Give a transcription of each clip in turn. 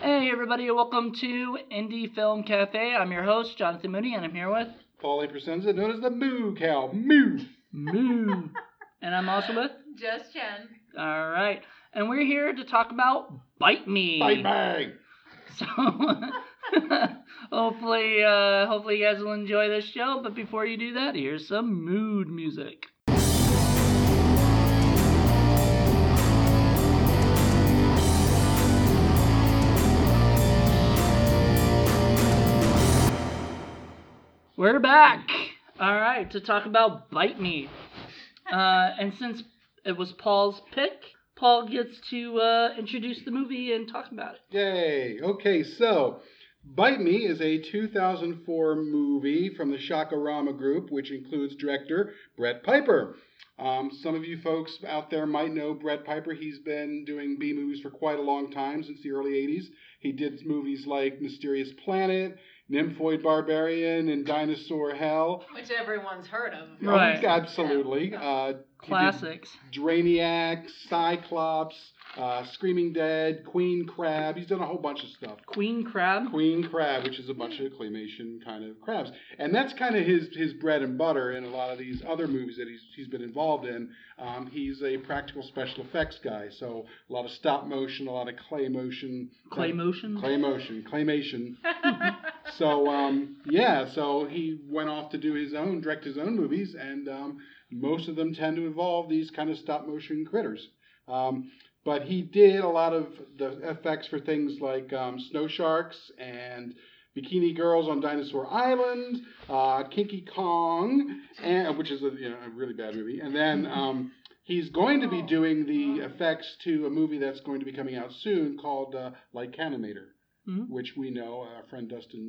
Hey everybody, welcome to Indie Film Cafe. I'm your host, Jonathan Mooney, and I'm here with Paulie Presenza, known as the Moo Cow. Moo! Moo. And I'm also with Just Jen. Alright. And we're here to talk about Bite Me. Bite Me! So hopefully you guys will enjoy this show, but before you do that, here's some mood music. We're back! Alright, to talk about Bite Me. And since it was Paul's pick, Paul gets to introduce the movie and talk about it. Yay! Okay, so Bite Me is a 2004 movie from the Shakarama Group, which includes director Brett Piper. Some of you folks out there might know Brett Piper. He's been doing B movies for quite a long time, since the early 80s. He did movies like Mysterious Planet, Nymphoid Barbarian, and Dinosaur Hell. Which everyone's heard of. Right. Oh, absolutely. Classics. Drainiac, Cyclops, Screaming Dead, Queen Crab. He's done a whole bunch of stuff. Queen Crab, which is a bunch of claymation kind of crabs. And that's kind of his bread and butter in a lot of these other movies that he's been involved in. He's a practical special effects guy, so a lot of stop motion, a lot of claymation. Claymation. So he went off to direct his own movies, and most of them tend to involve these kind of stop motion critters. But he did a lot of the effects for things like Snow Sharks and Bikini Girls on Dinosaur Island, Kinky Kong, which is a really bad movie. And then he's going to be doing the effects to a movie that's going to be coming out soon called Lycanimator, which we know our friend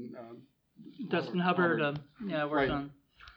Dustin Hubbard worked on.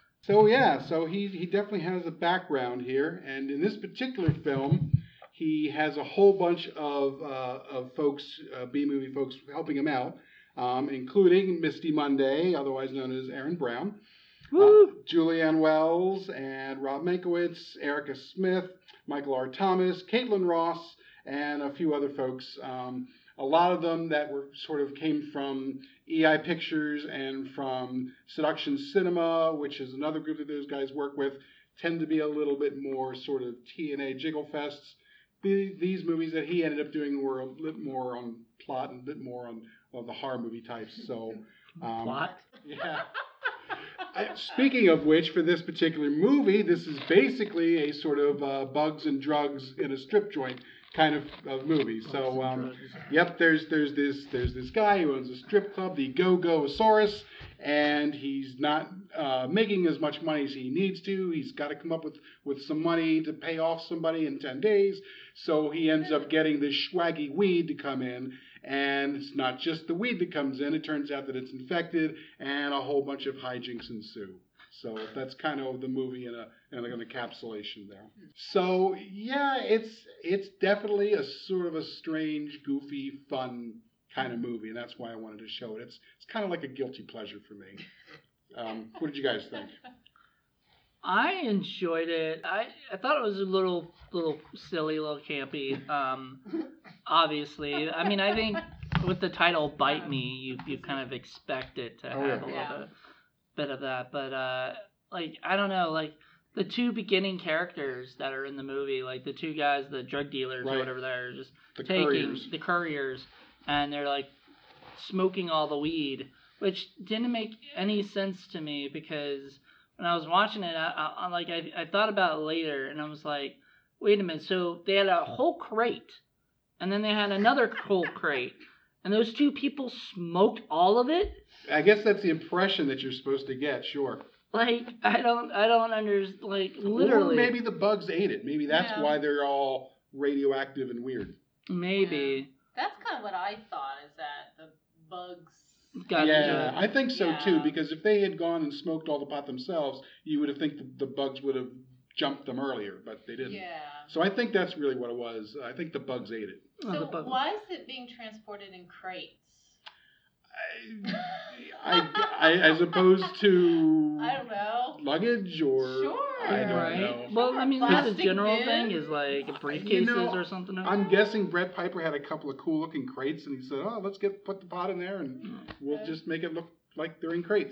So he definitely has a background here, and in this particular film, he has a whole bunch of folks, B-movie folks, helping him out, including Misty Monday, otherwise known as Aaron Brown, Julianne Wells, and Rob Mankiewicz, Erica Smith, Michael R. Thomas, Caitlin Ross, and a few other folks. A lot of them that came from EI Pictures and from Seduction Cinema, which is another group that those guys work with, tend to be a little bit more sort of TNA jiggle fests. These movies that he ended up doing were a bit more on plot and a bit more on the horror movie types. So, plot? Yeah. Speaking of which, for this particular movie, this is basically a sort of bugs and drugs in a strip joint kind of movie. So, there's this guy who owns a strip club, the Go-Go-Asaurus, and he's not making as much money as he needs to. He's got to come up with some money to pay off somebody in 10 days. So he ends up getting this swaggy weed to come in. And it's not just the weed that comes in. It turns out that it's infected, and a whole bunch of hijinks ensue. So that's kind of the movie in an encapsulation there. So yeah, it's definitely a sort of a strange, goofy, fun kind of movie, and that's why I wanted to show it. It's kind of like a guilty pleasure for me. What did you guys think? I enjoyed it. I thought it was a little silly, a little campy. Obviously, I mean, I think with the title "Bite Me," you kind of expect it to have a little bit of that. But I don't know, like the two beginning characters that are in the movie, like the two guys, the drug dealers or whatever, they're just the couriers, and they're like smoking all the weed, which didn't make any sense to me because when I was watching it, I thought about it later, and I was like, wait a minute, so they had a whole crate, and then they had another whole crate, and those two people smoked all of it? I guess that's the impression that you're supposed to get, sure. Like, I don't understand, like, literally. Or maybe the bugs ate it. Maybe that's why they're all radioactive and weird. Maybe. Yeah. That's kind of what I thought, is that the bugs... I think so too, because if they had gone and smoked all the pot themselves, you would have think the bugs would have jumped them earlier, but they didn't. Yeah. So I think that's really what it was. I think the bugs ate it. So why is it being transported in crates? as opposed to I don't know. luggage or Sure. I don't Right. know. Well, I mean, that's a Plastic general bin? thing is like briefcases You know, or something. I'm guessing Brett Piper had a couple of cool looking crates, and he said, "Oh, let's put the pot in there, and we'll just make it look like they're in crates."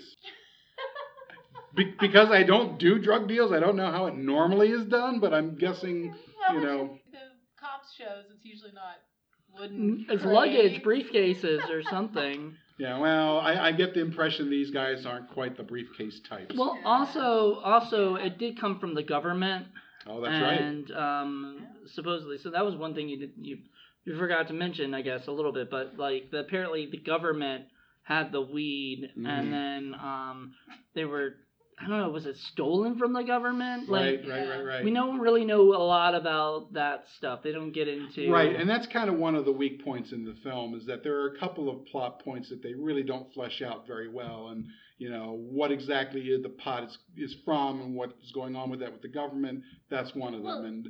Because I don't do drug deals, I don't know how it normally is done, but I'm guessing, Well, you know. the cops shows, it's usually not wooden. It's crates. luggage, briefcases, or something. Yeah, well, I get the impression these guys aren't quite the briefcase types. Well, also, it did come from the government. Oh, that's right. And supposedly, so that was one thing you forgot to mention, I guess, a little bit. But like, apparently, the government had the weed, and then they were. I don't know, was it stolen from the government? Like, Right. We don't really know a lot about that stuff. They don't get into... Right, and that's kind of one of the weak points in the film, is that there are a couple of plot points that they really don't flesh out very well. And, you know, what exactly the pot is from and what is going on with that with the government, that's one of them. And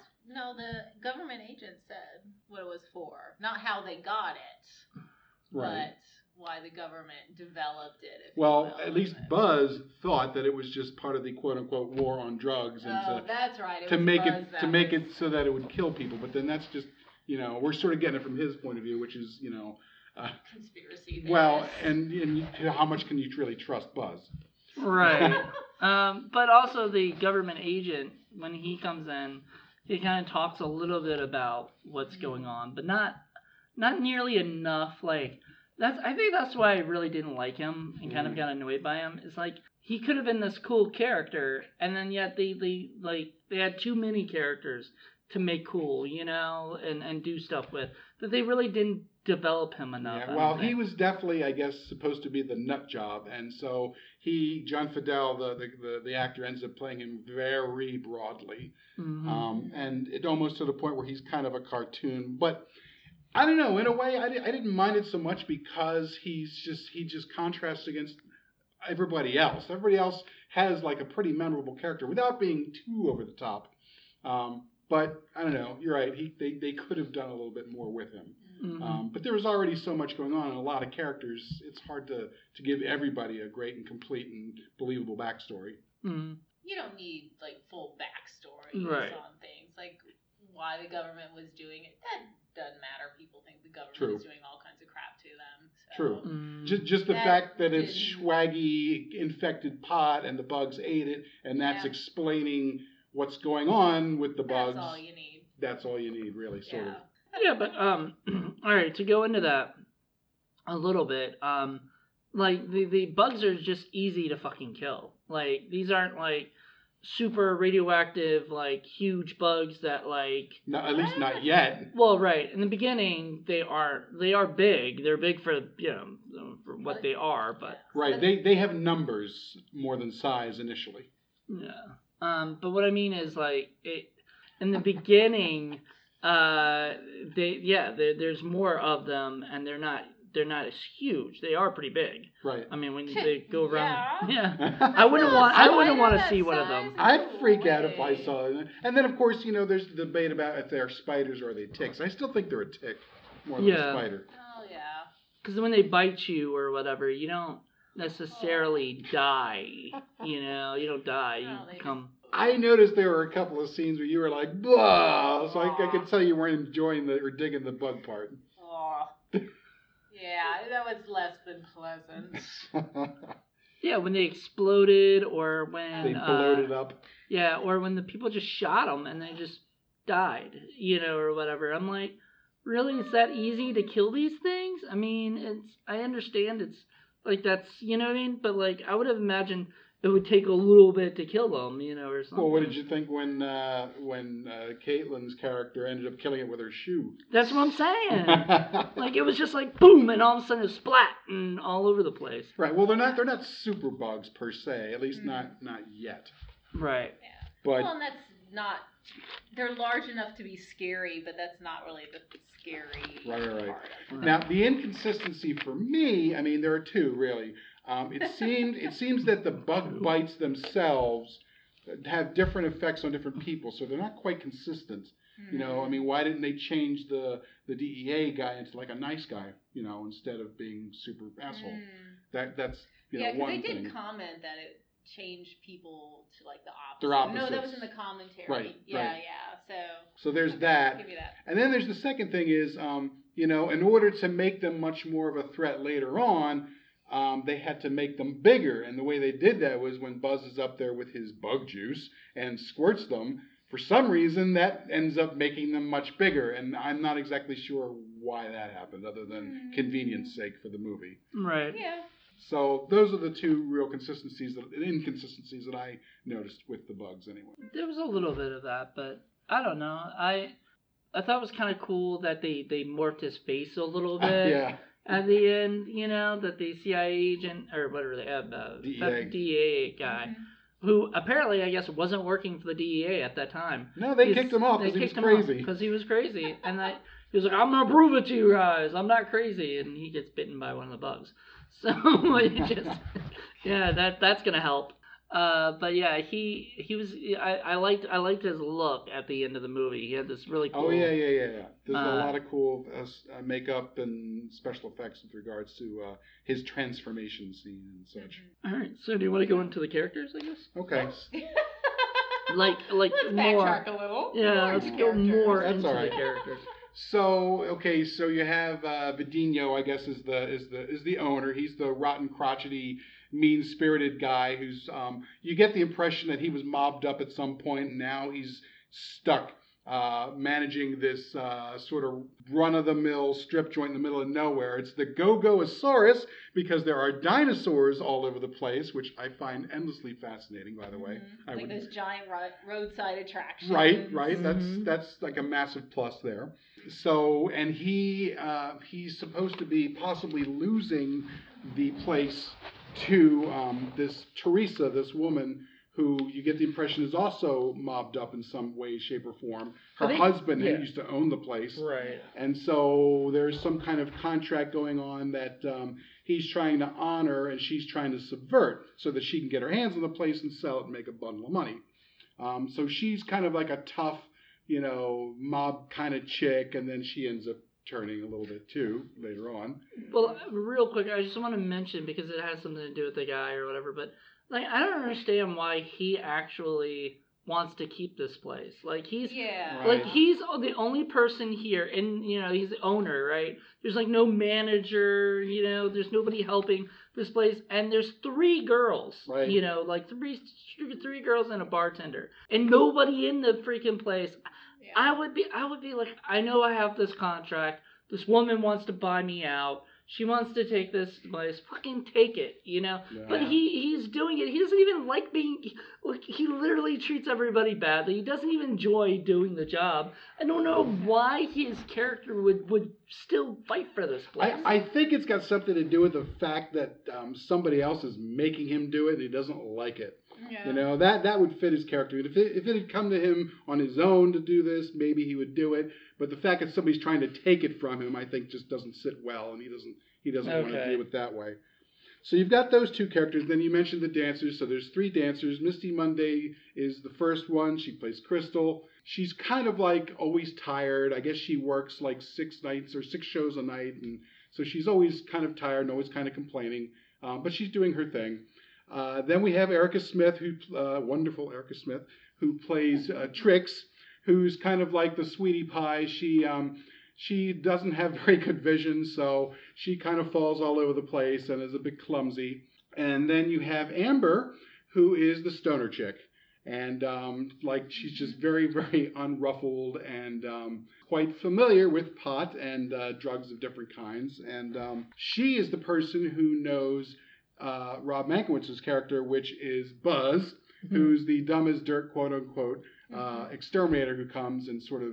the government agent said what it was for. Not how they got it. Right. But why the government developed it. Well, at least Buzz thought that it was just part of the quote unquote war on drugs, and that's right. to make it so that it would kill people. But then that's just, you know, we're sort of getting it from his point of view, which is, you know, conspiracy. Well, and how much can you really trust Buzz? Right. But also the government agent, when he comes in, he kind of talks a little bit about what's going on, but not nearly enough. Like, I think that's why I really didn't like him and kind of got annoyed by him. It's like he could have been this cool character, and then yet they had too many characters to make cool, you know, and do stuff with, that they really didn't develop him enough. Yeah, well, he was definitely, I guess, supposed to be the nut job, and so John Fidel, the actor, ends up playing him very broadly, and it almost to the point where he's kind of a cartoon, but. I don't know. In a way, I didn't mind it so much because he just contrasts against everybody else. Everybody else has like a pretty memorable character without being too over the top. But I don't know. You're right. They could have done a little bit more with him. But there was already so much going on and a lot of characters. It's hard to give everybody a great and complete and believable backstory. You don't need like full backstories on things like why the government was doing it. That doesn't matter. People think the government is doing all kinds of crap to them. So. True. Just the fact that it's swaggy infected pot and the bugs ate it, and that's explaining what's going on with the bugs. That's all you need. That's all you need, really, sort of. Yeah, but all right. To go into that a little bit, like the bugs are just easy to fucking kill. Like these aren't like super radioactive, like huge bugs that like. No, at least not yet. Well, right. In the beginning, they are big. They're big for for what they are, but. Right. They have numbers more than size initially. Yeah. But what I mean is like it in the beginning, there's more of them, and they're not as huge. They are pretty big. Right. I mean, when they go around, I wouldn't want to see one of them. I'd freak out if I saw it. And then, of course, there's the debate about if they're spiders or are they ticks. I still think they're a tick more than a spider. Oh yeah. Because when they bite you or whatever, you don't necessarily die. You don't die. You become. I noticed there were a couple of scenes where you were like, blah! So I could tell you weren't enjoying or digging the bug part. Yeah, that was less than pleasant. Yeah, when they exploded or when... They bloated up. Yeah, or when the people just shot them and they just died, or whatever. I'm like, really? Is that easy to kill these things? I mean, I understand it's, like, that's, you know what I mean? But, like, I would have imagined it would take a little bit to kill them, or something. Well, what did you think when Caitlin's character ended up killing it with her shoe? That's what I'm saying. Like, it was just like, boom, and all of a sudden it splat and all over the place. Right. Well, they're not super bugs per se, at least not yet. Right. Yeah. But, well, and that's not... They're large enough to be scary, but that's not really the scary part of it. Now, the inconsistency for me, I mean, there are two, really. It seems that the bug bites themselves have different effects on different people, so they're not quite consistent. You know, I mean, why didn't they change the DEA guy into like a nice guy, you know, instead of being super asshole? That's you know, one thing. Yeah, because they did comment that it changed people to like the opposite. They're opposites. No, that was in the commentary. Right. Yeah, right. yeah. So there's that. I'll give you that. And then there's the second thing is, you know, in order to make them much more of a threat later on, they had to make them bigger. And the way they did that was when Buzz is up there with his bug juice and squirts them, for some reason that ends up making them much bigger. And I'm not exactly sure why that happened, other than convenience sake for the movie. Right. Yeah. So those are the two real inconsistencies that I noticed with the bugs anyway. There was a little bit of that, but I don't know. I thought it was kind of cool that they morphed his face a little bit. Yeah. At the end, you know, that the CIA agent, or whatever they have, DEA guy, who apparently, I guess, wasn't working for the DEA at that time. No, they kicked him off because he was crazy. Because he was crazy. And he was like, I'm going to prove it to you guys. I'm not crazy. And he gets bitten by one of the bugs. So, it just, yeah, that's going to help. But yeah, he was. I liked his look at the end of the movie. He had this really cool. Oh yeah. There's a lot of cool makeup and special effects with regards to his transformation scene and such. All right. So do you want to go into the characters? I guess. Okay. like let's more. Backtrack a little. Yeah, let's go more That's into all right. the characters. So you have Vidinho, I guess, is the owner. He's the rotten, crotchety, mean-spirited guy who's you get the impression that he was mobbed up at some point and now he's stuck managing this sort of run-of-the-mill strip joint in the middle of nowhere. It's the Go-Go-Asaurus because there are dinosaurs all over the place, which I find endlessly fascinating, by the way. Like those giant roadside attractions. Right. That's like a massive plus there. So, and he's supposed to be possibly losing the place to this Teresa, this woman who you get the impression is also mobbed up in some way, shape, or form. Her husband used to own the place. Right. And so there's some kind of contract going on that he's trying to honor and she's trying to subvert so that she can get her hands on the place and sell it and make a bundle of money. So she's kind of like a tough, you know, mob kind of chick, and then she ends up turning a little bit too later on. Well, real quick, I just want to mention, because it has something to do with the guy or whatever, but like I don't understand why he actually wants to keep this place. Like he's like he's the only person here, and you know he's the owner, right? There's like no manager, you know, there's nobody helping this place, and there's 3 girls, right. You know, like three girls and a bartender, and nobody in the freaking place. Yeah. I would be like, I know I have this contract. This woman wants to buy me out. She wants to take this place. Fucking take it, you know? Yeah. But he's doing it. He doesn't even like being... Like, he literally treats everybody badly. He doesn't even enjoy doing the job. I don't know why his character would still fight for this place. I think it's got something to do with the fact that somebody else is making him do it and he doesn't like it. Yeah. You know, that would fit his character. If it had come to him on his own to do this, maybe he would do it. But the fact that somebody's trying to take it from him, I think, just doesn't sit well, and he doesn't want to do it that way. So you've got those 2 characters. Then you mentioned the dancers. So there's 3 dancers. Misty Monday is the first one. She plays Crystal. She's kind of like always tired. I guess she works like 6 nights or 6 shows a night, and so she's always kind of tired and always kind of complaining. But she's doing her thing. Then we have Erica Smith, wonderful Erica Smith, who plays Trix, who's kind of like the sweetie pie. She doesn't have very good vision, so she kind of falls all over the place and is a bit clumsy. And then you have Amber, who is the stoner chick. And she's just very, very unruffled and quite familiar with pot and drugs of different kinds. And she is the person who knows Rob Mankiewicz's character, which is Buzz, who's the dumb as dirt, quote unquote, exterminator who comes and sort of,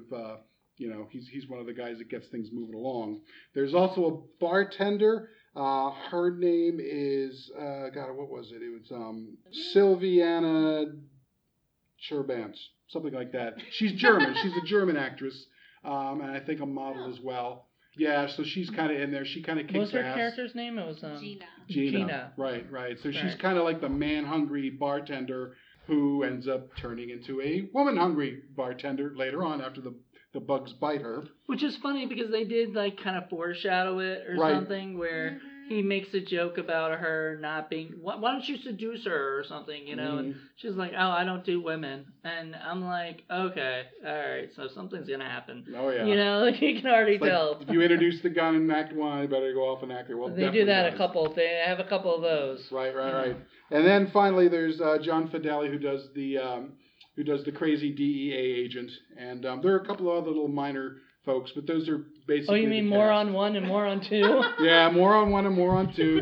he's one of the guys that gets things moving along. There's also a bartender. Her name is, what was it? It was Silviana Cherbance, something like that. She's German. She's a German actress, and I think a model as well. Yeah, so she's kind of in there. She kind of kicks ass. What was her character's name? It was Gina. Right. So she's kind of like the man-hungry bartender who ends up turning into a woman-hungry bartender later on after the the bugs bite her. Which is funny because they did like kind of foreshadow it or something where he makes a joke about her not being. Why don't you seduce her or something? You know, and she's like, "Oh, I don't do women," and I'm like, "Okay, all right, so something's gonna happen." Oh yeah. You know, like you can already tell. If you introduce the gun in Act 1, you better go off and act it. Well, they do that They have a couple of those. Right. And then finally, there's John Fideli who does the crazy DEA agent, and there are a couple of other little minor folks, but those are basically. Oh, you mean Moron 1 and Moron 2? Yeah, Moron 1 and Moron 2.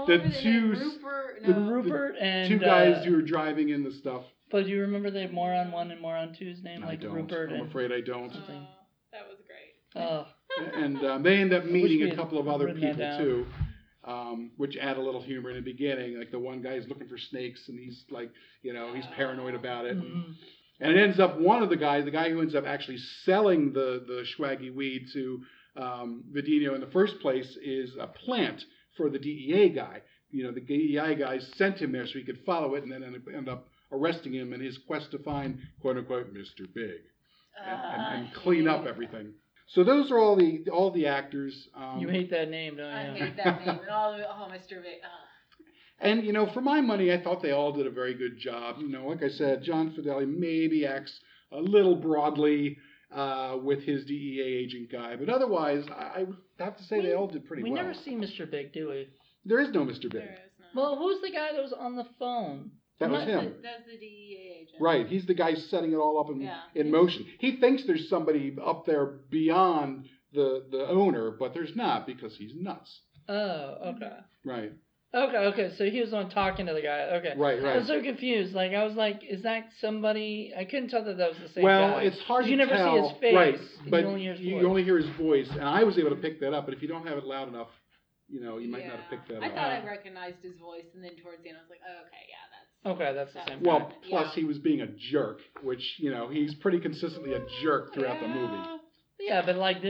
Rupert and two guys who are driving in the stuff. But do you remember the Moron 1 and Moron 2's name? I don't. Rupert. I'm afraid I don't. That was great. Oh. And they end up meeting a couple of other people too. Which add a little humor in the beginning. Like the one guy is looking for snakes, and he's like, he's paranoid about it. And it ends up the guy who ends up actually selling the swaggy weed to Vidino in the first place is a plant for the DEA guy. The DEI guys sent him there so he could follow it, and then end up arresting him in his quest to find, quote unquote, Mr. Big, and clean up everything. So those are all the actors. You hate that name, don't you? I hate that name. And Mr. Big. And, for my money, I thought they all did a very good job. Like I said, John Fideli maybe acts a little broadly with his DEA agent guy. But otherwise, I would have to say they all did pretty well. We never see Mr. Big, do we? There is no Mr. Big. There is not. Well, who's the guy that was on the phone? That was him. That's the DEA agent. Right. He's the guy setting it all up in motion. He thinks there's somebody up there beyond the owner, but there's not because he's nuts. Oh, okay. Right. Okay, so he was on talking to the guy. Okay. Right. I was so confused. Like, I was like, is that somebody? I couldn't tell that was the same guy. Well, it's hard to tell. You never see his face. Right, but you only hear his voice. And I was able to pick that up, but if you don't have it loud enough, you might not have picked that up. I thought I recognized his voice, and then towards the end I was like, oh, okay, yeah, that's... Okay, that's the same Well, guy. plus he was being a jerk, which, he's pretty consistently a jerk throughout the movie. Yeah, but like,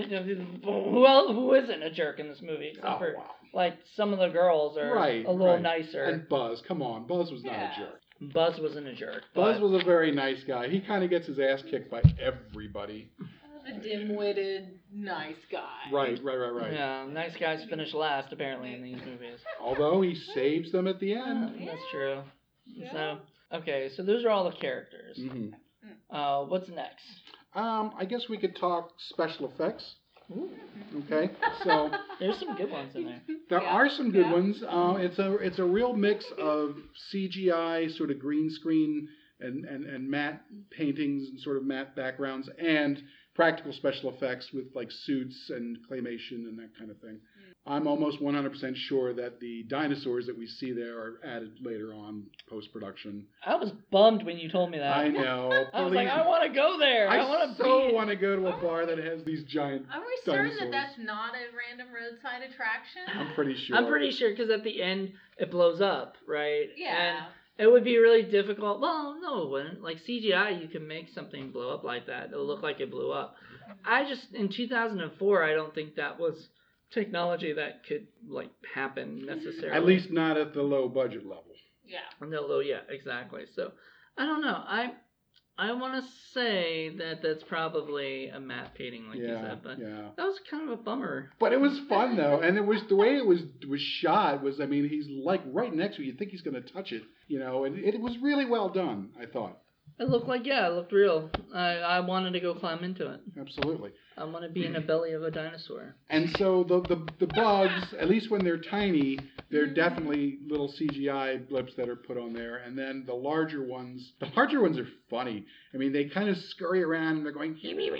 who isn't a jerk in this movie? Except for, like, some of the girls are a little nicer. And Buzz, come on, Buzz was not a jerk. Buzz wasn't a jerk. Buzz was a very nice guy. He kind of gets his ass kicked by everybody. A dim-witted, nice guy. Right. Yeah, nice guys finish last, apparently, in these movies. Although he saves them at the end. That's true. Yeah. So, okay, so those are all the characters. Mm-hmm. What's next? I guess we could talk special effects. Ooh. Okay, so there's some good ones in there. There are some good ones. It's a real mix of CGI, sort of green screen, and matte paintings and sort of matte backgrounds, and practical special effects with like suits and claymation and that kind of thing. I'm almost 100% sure that the dinosaurs that we see there are added later on post-production. I was bummed when you told me that. I know. I was like, I want to go there. I want to go to a bar that has these giant Are we certain that that's not a random roadside attraction? I'm pretty sure. I'm pretty sure because at the end it blows up, right? Yeah. And it would be really difficult. Well, no, it wouldn't. Like CGI, you can make something blow up like that. It'll look like it blew up. In 2004, I don't think that was technology that could like happen necessarily. At least not at the low budget level. Yeah. Yeah, exactly. So I don't know. I want to say that that's probably a matte painting, like you said, but that was kind of a bummer. But it was fun though, and it was the way it was shot was. I mean, he's like right next to you. You think he's going to touch it, and it was really well done. I thought. It looked real. I wanted to go climb into it. Absolutely. I want to be in the belly of a dinosaur. And so the bugs, at least when they're tiny, they're definitely little CGI blips that are put on there. And then the larger ones are funny. I mean, they kind of scurry around and they're going,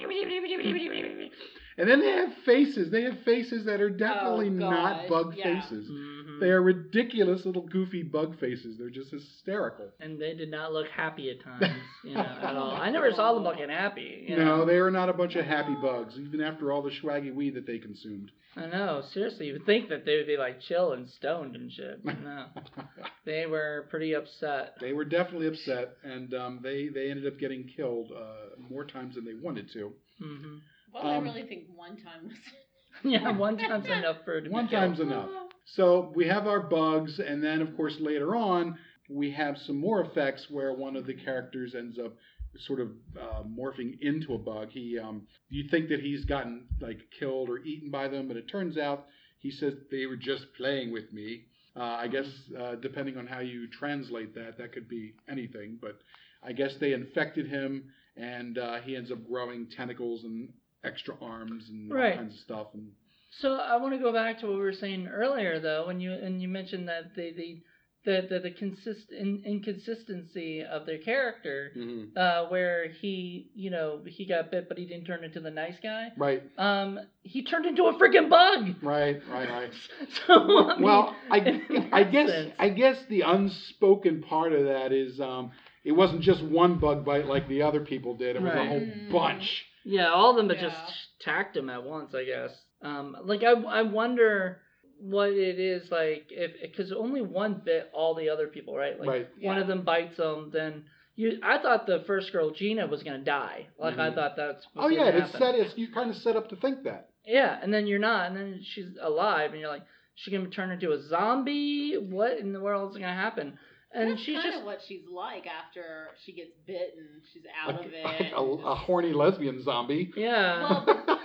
and then they have faces. They have faces that are definitely not bug faces. Mm-hmm. They are ridiculous little goofy bug faces. They're just hysterical. And they did not look happy at times, at all. I never saw them looking happy. No, they were not a bunch of happy bugs, even after all the swaggy weed that they consumed. I know, seriously. You would think that they would be like chill and stoned and shit. No. They were pretty upset. They were definitely upset, and they ended up getting killed more times than they wanted to. Mm-hmm. Well, I really think one time was... Yeah, one time's enough for it to be One time's enough. So we have our bugs, and then, of course, later on, we have some more effects where one of the characters ends up sort of morphing into a bug. You think that he's gotten like killed or eaten by them, but it turns out he says they were just playing with me. I guess depending on how you translate that could be anything. But I guess they infected him, and he ends up growing tentacles and extra arms and all kinds of stuff. And so I want to go back to what we were saying earlier, though, when you mentioned that the inconsistency of their character, where he got bit, but he didn't turn into the nice guy. Right. He turned into a freaking bug. Right. So I guess the unspoken part of that is it wasn't just one bug bite like the other people did. It was a whole bunch. Yeah, all of them just attacked him at once, I guess. I wonder what it is like because only one bit all the other people, right? One of them bites them, then I thought the first girl Gina was gonna die. I thought that's you kind of set up to think that. Yeah, and then you're not, and then she's alive, and you're like, she gonna turn into a zombie? What in the world is gonna happen? And that's she's kind just of what she's like after she gets bit and she's out of it. Like a horny lesbian zombie. Yeah. Well,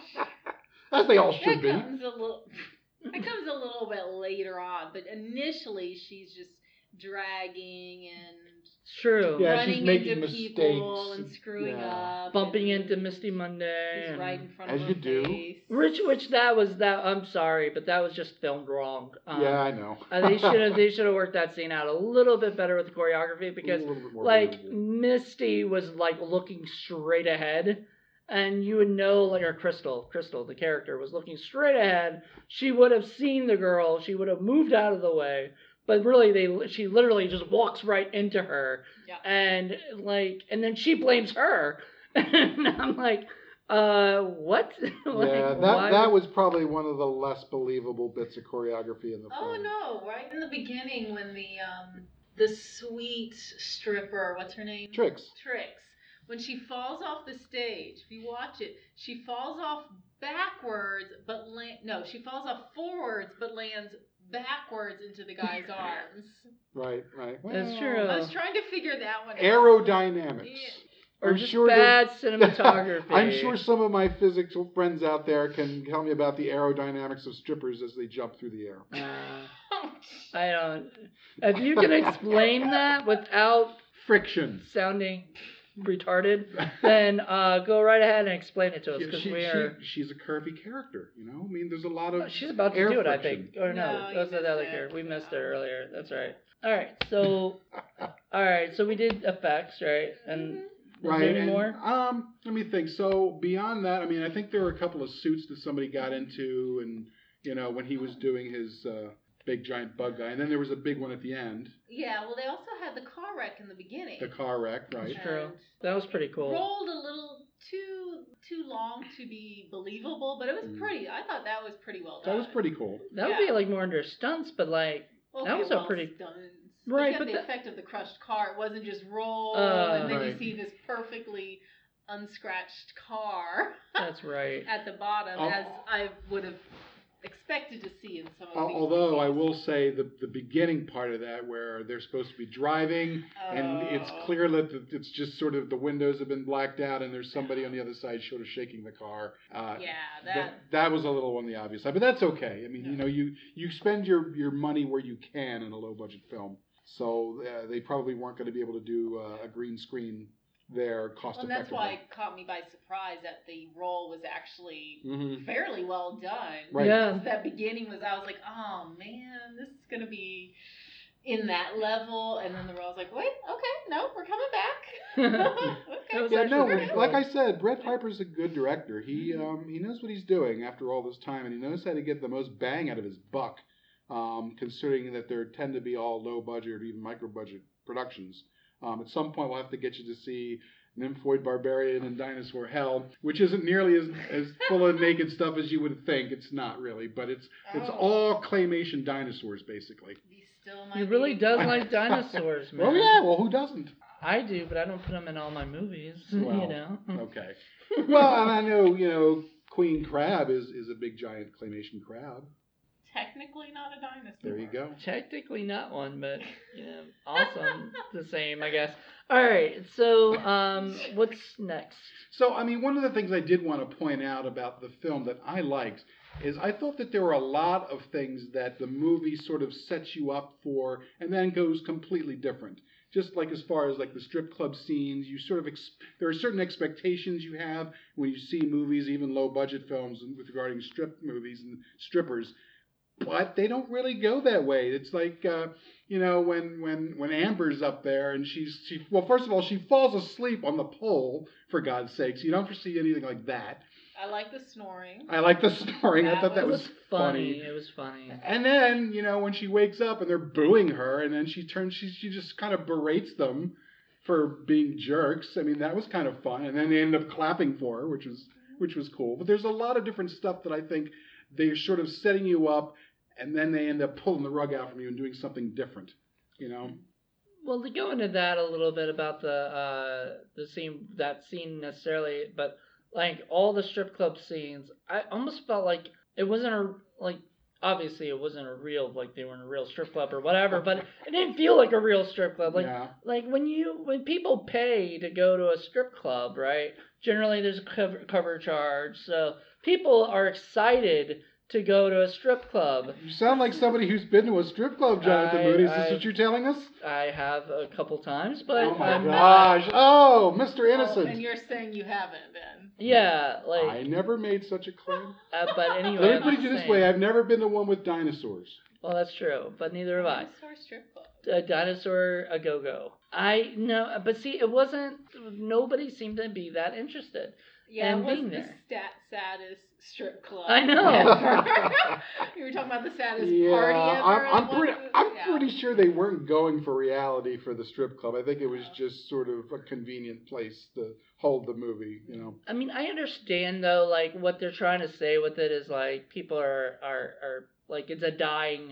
as they all should be. It comes a little bit later on, but initially she's just dragging and true. Yeah, running she's making into mistakes people and screwing up, bumping into Misty Monday, right in front of her you do. face. Which that was that. I'm sorry, but that was just filmed wrong. Yeah, I know. They should have worked that scene out a little bit better with the choreography because Misty was like looking straight ahead. And you would know, like, our Crystal, the character, was looking straight ahead. She would have seen the girl. She would have moved out of the way. But really, she literally just walks right into her. Yeah. And then she blames her. And I'm like, what? That was probably one of the less believable bits of choreography in the film. Oh, no, right in the beginning when the sweet stripper, what's her name? Trix. When she falls off the stage, if you watch it, she falls off backwards, she falls off forwards, but lands backwards into the guy's arms. Right. Well, that's true. I was trying to figure that one out. Aerodynamics. Yeah. Or just bad cinematography. I'm sure some of my physical friends out there can tell me about the aerodynamics of strippers as they jump through the air. I don't. If you can explain that without friction sounding retarded, then go right ahead and explain it to us because she's a curvy character, I mean, there's a lot of she's about to do it, friction. I think. Or no that's the other character. We missed it earlier. That's right. All right, so we did effects, right? And was there any more? Let me think. So beyond that, I mean, I think there were a couple of suits that somebody got into, and when he was doing his big giant bug guy, and then there was a big one at the end. Yeah, well, they also had the car wreck in the beginning. The car wreck, right? That's true. That was pretty cool. Rolled a little too long to be believable, but it was pretty. I thought that was pretty well done. That was pretty cool. That would be like more under stunts, but that was a pretty stunts. Right, but the effect of the crushed car, it wasn't just roll and then you see this perfectly unscratched car. That's right. At the bottom, as I would have expected to see in some of these although movies. I will say the beginning part of that where they're supposed to be driving and it's clear that it's just sort of the windows have been blacked out and there's somebody on the other side sort of shaking the car. That was a little on the obvious side, but that's okay. I mean, you spend your money where you can in a low budget film, so they probably weren't going to be able to do a green screen there cost effectively. And that's why it caught me by surprise that the role was actually fairly well done. Right. Yeah. That beginning I was like, oh man, this is going to be in that level. And then the role was like, wait, okay, no, we're coming back. Okay. Like I said, Brett Piper's a good director. He knows what he's doing after all this time, and he knows how to get the most bang out of his buck, considering that there tend to be all low budget or even micro budget productions. At some point, we'll have to get you to see Nymphoid Barbarian and Dinosaur Hell, which isn't nearly as full of naked stuff as you would think. It's not really, but it's all claymation dinosaurs, basically. He really does like dinosaurs, man. Well, yeah. Well, who doesn't? I do, but I don't put them in all my movies. Well, okay. Well, and I know Queen Crab is a big giant claymation crab. technically not a dinosaur. There you go. Technically not one, but awesome the same, I guess. All right, so what's next? So, I mean, one of the things I did want to point out about the film that I liked is I thought that there were a lot of things that the movie sort of sets you up for and then goes completely different. Just like as far as like the strip club scenes, you sort of there are certain expectations you have when you see movies, even low budget films with regarding strip movies and strippers, but they don't really go that way. It's like when Amber's up there and well, first of all, she falls asleep on the pole, for God's sakes. You don't foresee anything like that. I like the snoring. I thought that was funny. It was funny. And then, when she wakes up and they're booing her, and then she just kind of berates them for being jerks. I mean, that was kind of fun. And then they end up clapping for her, which was cool. But there's a lot of different stuff that I think they're sort of setting you up, and then they end up pulling the rug out from you and doing something different. Well, to go into that a little bit about the scene necessarily, but like all the strip club scenes, I almost felt like it wasn't obviously it wasn't a real, like they were in a real strip club or whatever, but it didn't feel like a real strip club. Like when people pay to go to a strip club, right? Generally there's a cover charge, so people are excited to go to a strip club. You sound like somebody who's been to a strip club, Jonathan Moody. Is this what you're telling us? I have a couple times, but oh my gosh! Oh, Mr. Innocent. And you're saying you haven't then? Yeah, like I never made such a claim. But anyway, let me put it this way: I've never been the one with dinosaurs. Well, that's true, but neither have I. Dinosaur strip club. A dinosaur, a go-go. I know, but see, it wasn't. Nobody seemed to be that interested. Yeah, in it was being the there. saddest strip club. I know. You were talking about the saddest party ever. I'm pretty sure they weren't going for reality for the strip club. I think it was just sort of a convenient place to hold the movie, I mean, I understand though, like what they're trying to say with it is like people are like it's a dying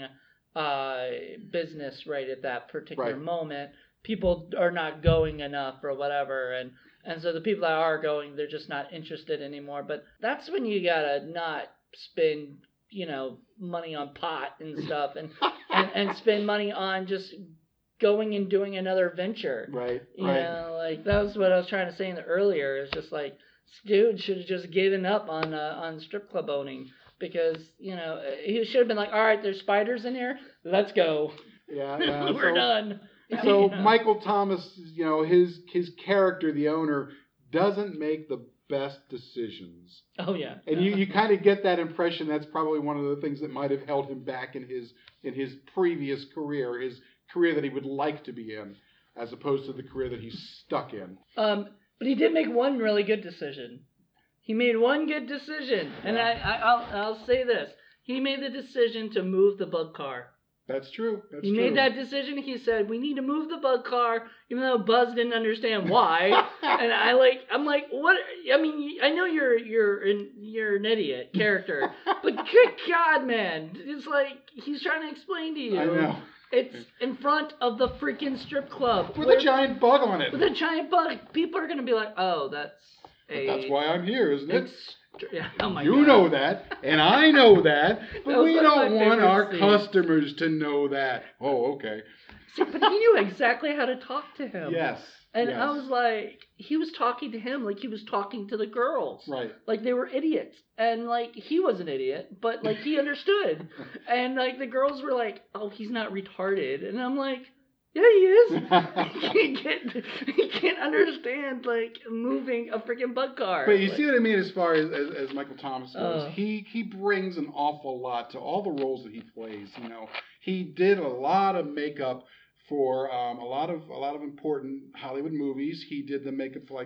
business right at that particular moment. People are not going enough or whatever, and so the people that are going, they're just not interested anymore. But that's when you gotta not spend, money on pot and stuff, and spend money on just going and doing another venture. Right. Like that was what I was trying to say earlier. It's just like, dude should have just given up on strip club owning, because he should have been like, all right, there's spiders in here, let's go. Yeah. We're done. So Michael Thomas, his character, the owner, doesn't make the best decisions. Oh yeah. And you kind of get that impression. That's probably one of the things that might have held him back in his previous career, his career that he would like to be in, as opposed to the career that he's stuck in. But he did make one really good decision. He made one good decision, and I'll say this: he made the decision to move the bug car. That's true. He made that decision. He said, "We need to move the bug car," even though Buzz didn't understand why. And I'm like, what? I mean, I know you're an idiot character, but good God, man, it's like he's trying to explain to you. I know. It's in front of the freaking strip club with a giant bug on it. With a giant bug, people are gonna be like, "Oh, that's why I'm here, isn't it?" Yeah, oh my you God. know that, and I know that, but we don't want our scenes. customers to know that. Oh, okay. See, but he knew exactly how to talk to him. Yes. And I was like, he was talking to him like he was talking to the girls. Right. Like they were idiots. And like he was an idiot, but like he understood. And like the girls were like, oh, he's not retarded. And I'm like, yeah, he is. he can't understand like moving a freaking bug car. But you see what I mean as far as Michael Thomas goes. He brings an awful lot to all the roles that he plays. He did a lot of makeup for a lot of important Hollywood movies. He did the makeup for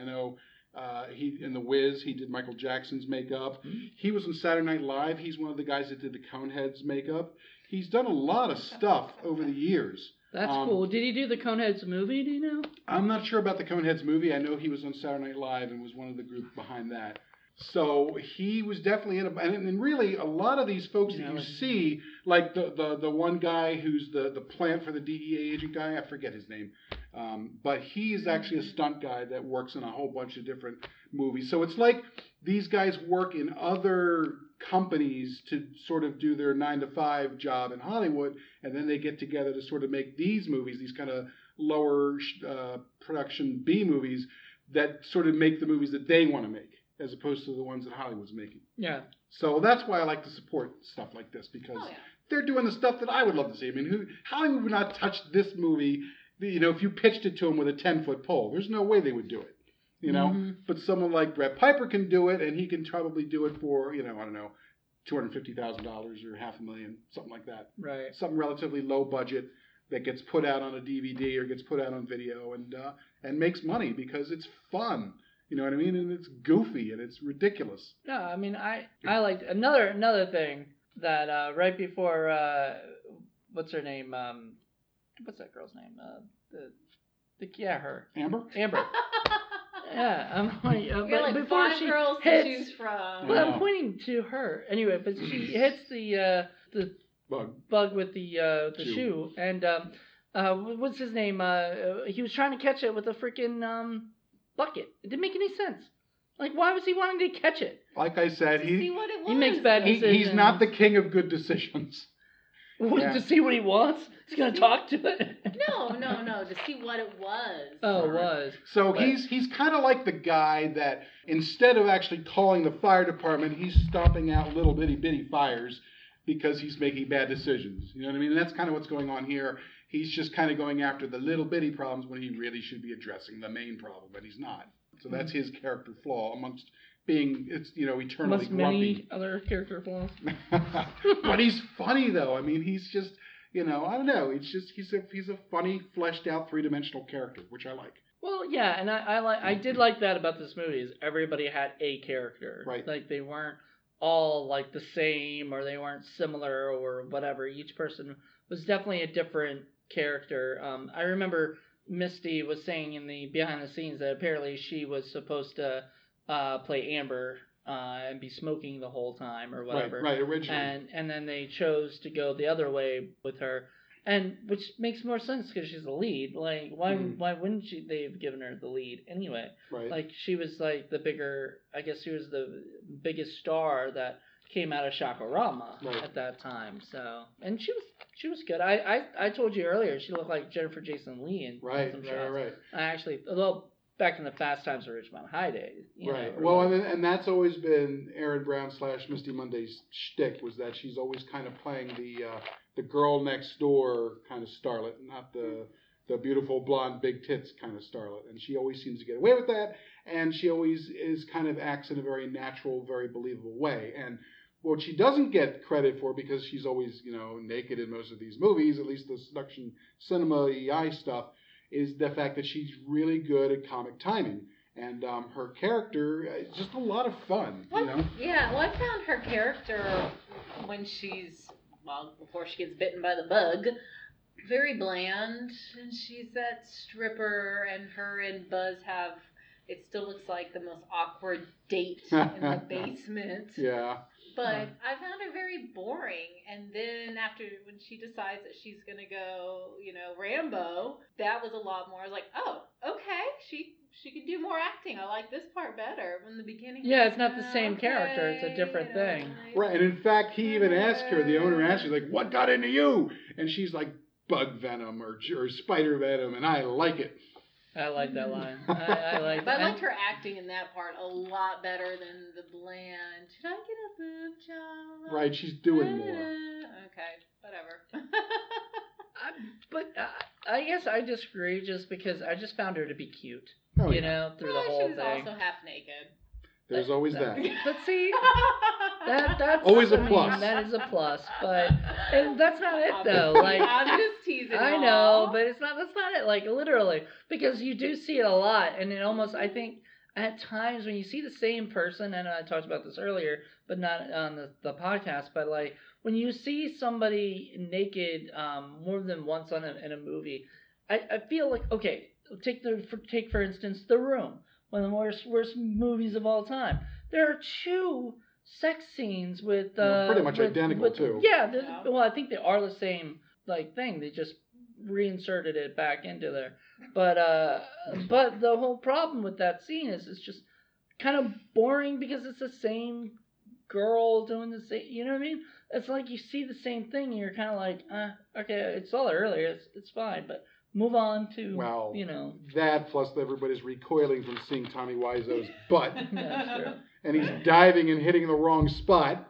he in The Wiz, he did Michael Jackson's makeup. Mm-hmm. He was in Saturday Night Live. He's one of the guys that did the Coneheads makeup. He's done a lot of stuff over the years. That's cool. Did he do the Coneheads movie, do you know? I'm not sure about the Coneheads movie. I know he was on Saturday Night Live and was one of the group behind that. So he was definitely in and really a lot of these folks that you see, like the one guy who's the plant for the DEA agent guy, I forget his name, but he's actually a stunt guy that works in a whole bunch of different movies. So it's like these guys work in other companies to sort of do their 9 to 5 job in Hollywood, and then they get together to sort of make these movies, these kind of lower production B movies that sort of make the movies that they want to make, as opposed to the ones that Hollywood's making. Yeah. So that's why I like to support stuff like this, because they're doing the stuff that I would love to see. I mean, Hollywood would not touch this movie, if you pitched it to them with a 10-foot pole. There's no way they would do it. But someone like Brett Piper can do it, and he can probably do it for, I don't know, $250,000 or $500,000, something like that. Right. Something relatively low budget that gets put out on a DVD or gets put out on video and makes money because it's fun. You know what I mean? And it's goofy and it's ridiculous. No, I mean I liked another thing that right before what's her name? What's that girl's name? Her. Amber. Yeah, I'm pointing. But like before she girls hits, to choose from. But I'm pointing to her anyway. But she hits the bug with the shoe, and what's his name? He was trying to catch it with a freaking bucket. It didn't make any sense. Like, why was he wanting to catch it? Like I said, see what it was. He makes bad decisions. He's not the king of good decisions. To see what he wants? He's going to talk to it? No. To see what it was. Oh, it was. So he's kind of like the guy that instead of actually calling the fire department, he's stomping out little bitty fires because he's making bad decisions. You know what I mean? And that's kind of what's going on here. He's just kind of going after the little bitty problems when he really should be addressing the main problem, but he's not. So that's his character flaw amongst being, eternally amongst grumpy. Many other character flaws. But he's funny though. I mean, he's just, I don't know. It's just he's a funny, fleshed out, 3-dimensional character, which I like. Well, yeah, and I did like that about this movie is everybody had a character. Right. Like they weren't all like the same or they weren't similar or whatever. Each person was definitely a different character. I remember Misty was saying in the behind the scenes that apparently she was supposed to play Amber and be smoking the whole time or whatever. Right, originally. And then they chose to go the other way with her, and which makes more sense because she's the lead. Like, why wouldn't they've given her the lead anyway? Right. Like, she was like the bigger, I guess she was the biggest star that came out of Shakarama at that time. So, and she was good. I told you earlier she looked like Jennifer Jason Leigh in some shots. Right. I actually, although back in the Fast Times at Ridgemont High days. Right. Well, and that's always been Aaron Brown / Misty Monday's shtick, was that she's always kind of playing the girl next door kind of starlet, not the beautiful blonde big tits kind of starlet. And she always seems to get away with that, and she always is kind of acts in a very natural, very believable way. And what she doesn't get credit for, because she's always, naked in most of these movies, at least the seduction cinema EI stuff, is the fact that she's really good at comic timing. And her character is just a lot of fun, Yeah, well, I found her character when before she gets bitten by the bug, very bland. And she's that stripper, and her and Buzz have, it still looks like the most awkward date in the basement. Yeah. But I found her very boring. And then when she decides that she's going to go, Rambo, that was a lot more. I was like, oh, okay, she could do more acting. I like this part better from the beginning. Yeah, it's not the same character. It's a different thing. Right, and in fact, he even asked her, the owner asked her, like, what got into you? And she's like, bug venom or spider venom, and I like it. I like that line. I like that. But I liked her acting in that part a lot better than the bland, should I get a boob job? Right, she's doing more. Okay, whatever. But I guess I disagree just because I just found her to be cute. Oh, through the whole thing. She was also half naked. There's always that. But see, that's always a plus. That is a plus, and that's not it though. Like, I'm just teasing. I know, but that's not it. Like, literally, because you do see it a lot, and it almost, I think, at times when you see the same person, and I talked about this earlier, but not on the podcast, but like when you see somebody naked more than once in a movie, I feel like, okay, take for instance The Room. One of the worst movies of all time. There are 2 sex scenes with pretty much identical too. Yeah, well, I think they are the same thing. They just reinserted it back into there. But the whole problem with that scene is it's just kind of boring because it's the same girl doing the same. You know what I mean? It's like you see the same thing, and you're kind of like, okay, it's all earlier. It's fine, but move on to, you know. That plus everybody's recoiling from seeing Tommy Wiseau's butt. That's true. And he's diving and hitting the wrong spot.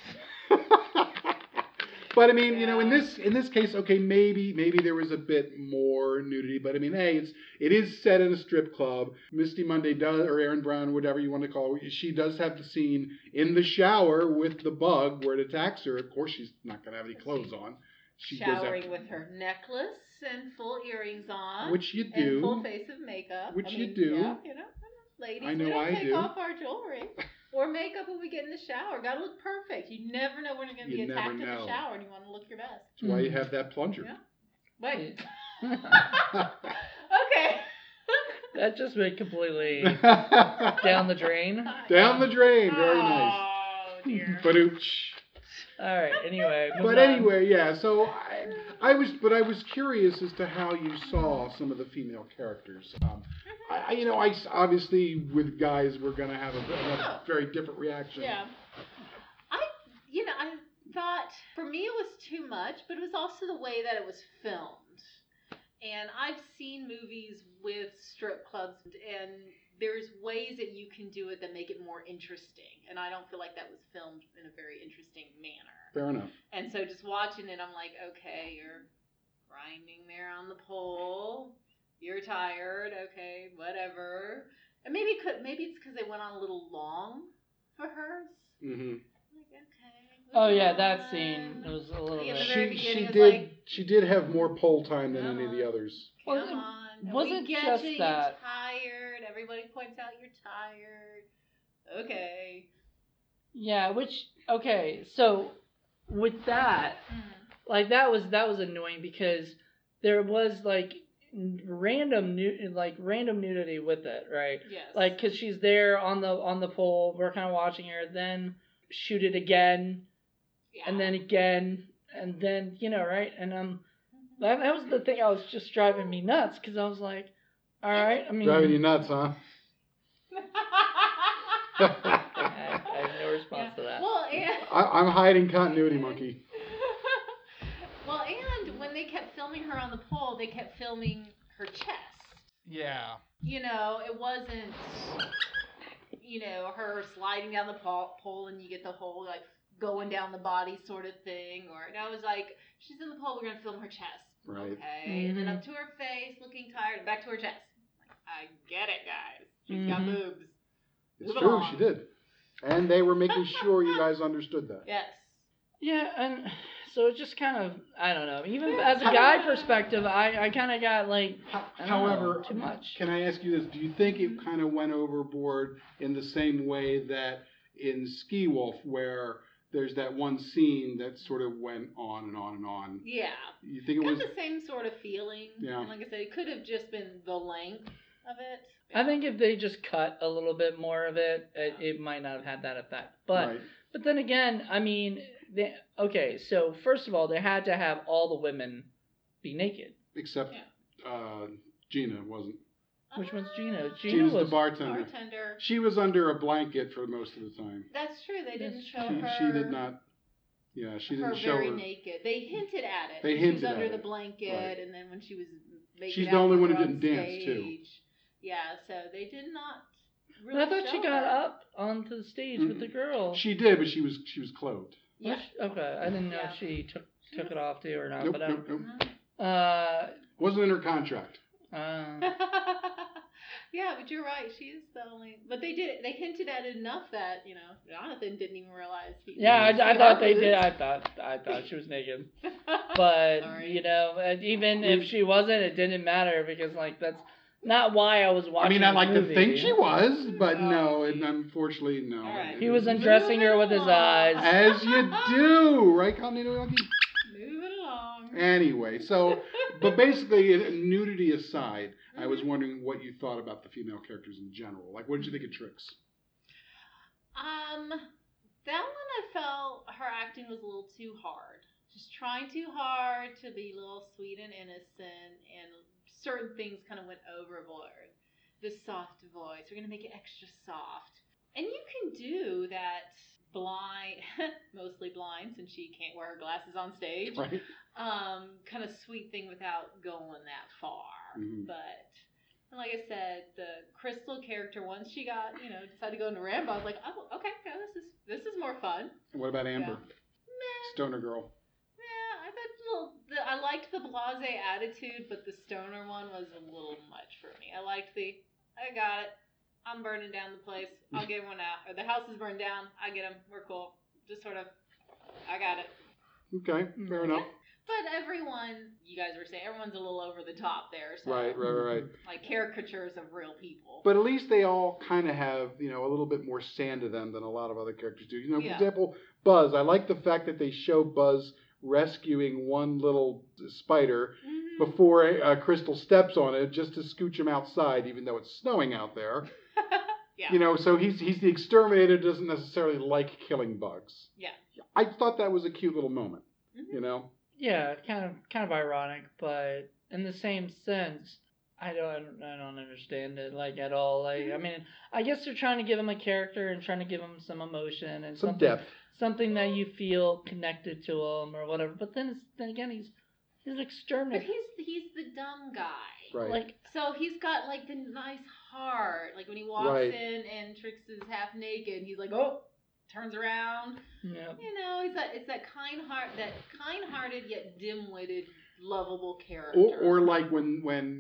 But I mean, you know, in this case, okay, maybe there was a bit more nudity, but I mean, hey, it is set in a strip club. Misty Monday does, or Aaron Brown, whatever you want to call her, she does have the scene in the shower with the bug where it attacks her. Of course, she's not gonna have any clothes on. She showering with her necklace and full earrings on, which you do, and full face of makeup, you do. Yeah, you know, ladies, I know we don't take do. off our jewelry. Or makeup when we get in the shower. Gotta look perfect. You never know when you're going to be attacked in the shower and you want to look your best. That's why you have that plunger. Yeah. Wait. Okay. That just went completely down the drain. Down the drain. Very nice. Oh, dear. Badooch. All right. Anyway. Anyway, yeah. So I was curious as to how you saw some of the female characters. I obviously with guys we're gonna have a very different reaction. Yeah. I thought for me it was too much, but it was also the way that it was filmed. And I've seen movies with strip clubs, and there's ways that you can do it that make it more interesting. And I don't feel like that was filmed in a very interesting manner. Fair enough. And so just watching it, I'm like, okay, you're grinding there on the pole. You're tired. Okay, whatever. And maybe it's because they went on a little long for hers. Mm-hmm. Like, okay. Oh yeah, that scene was a little bit. She did have more pole time than any of the others. Come on. Wasn't just that. You're tired. Everybody points out you're tired. Okay. Yeah. Okay. So with that, like that was annoying because there was like random nudity with it, right? Yes. Like, cause she's there on the pole, we're kind of watching her, then shoot it again, and then again, and then right, and that was the thing. I was just driving me nuts because I was like, all right, I mean, driving you nuts, huh? I have no response to that. Well, I'm hiding continuity, monkey. Well, and when they kept filming her on the pole, they kept filming her chest. Yeah. It wasn't, her sliding down the pole and you get the whole, like, going down the body sort of thing. Or, no, it was like, she's in the pole, we're going to film her chest. Right. Okay. Mm-hmm. And then up to her face, looking tired, and back to her chest. Like, I get it, guys. She's got boobs. It's true, she did. And they were making sure you guys understood that. Yes. Yeah, and so it just kind of, I don't know. Even as a guy perspective, I kind of got like, too much. Can I ask you this? Do you think it kind of went overboard in the same way that in Ski Wolf, where there's that one scene that sort of went on and on and on? Yeah. You think it was the same sort of feeling? Yeah. And like I said, it could have just been the length of it. I think if they just cut a little bit more of it, it might not have had that effect. But then again, I mean, so first of all, they had to have all the women be naked. Except Gina wasn't. Which one's Gina? Gina's was the bartender. She was under a blanket for most of the time. That's true. They didn't show her. She did not. Yeah, she didn't show her. Very naked. They hinted at it. They hinted she was under the it. blanket, Right. And then when she was making she's the only one who didn't dance stage, too. Yeah, so they did not. Really I thought she got up onto the stage with the girl. She did, but she was clothed. Yeah. Okay, I didn't know if she took it off too or not. Nope, but nope. Wasn't in her contract. Yeah, but you're right. She is the only. But they hinted at it enough that Jonathan didn't even realize. I thought they did. I thought she was naked. But even if she wasn't, it didn't matter because that's not why I was watching. I mean, I like movie. to think she was, but no, unfortunately, no. Right. He was undressing her with his eyes. As you do, right, Move it along. Anyway, but basically, nudity aside, I was wondering what you thought about the female characters in general. Like, what did you think of Trix? That one I felt her acting was a little too hard. Just trying too hard to be a little sweet and innocent, and certain things kind of went overboard. The soft voice, we're going to make it extra soft. And you can do that blind, mostly blind since she can't wear her glasses on stage. Right. Kind of sweet thing without going that far. Mm-hmm. But like I said, the Crystal character, once she got, decided to go into Rambo, I was like, oh, okay, yeah, this is more fun. And what about Amber? Yeah. Stoner girl. Yeah, I thought I liked the blasé attitude, but the stoner one was a little much for me. I liked I got it. I'm burning down the place. I'll get one out. Or the house is burned down. I get them. We're cool. Just sort of, I got it. Okay, fair enough. But everyone, you guys were saying, everyone's a little over the top there. So, Right. Like caricatures of real people. But at least they all kind of have, a little bit more sand to them than a lot of other characters do. For example, Buzz. I like the fact that they show Buzz rescuing one little spider before Crystal steps on it just to scooch him outside, even though it's snowing out there. Yeah. So he's the exterminator, doesn't necessarily like killing bugs. Yeah. I thought that was a cute little moment. Yeah, kind of ironic, but in the same sense, I don't understand it like at all. Like, I mean, I guess they're trying to give him a character and trying to give him some emotion and some depth, something that you feel connected to him or whatever. But then again, he's an exterminator. But he's the dumb guy. Right. Like, so he's got like the nice heart. Like when he walks in and Trix is half naked, he's like, oh. Turns around. Yeah. It's that kind-hearted yet dim-witted, lovable character. Or like when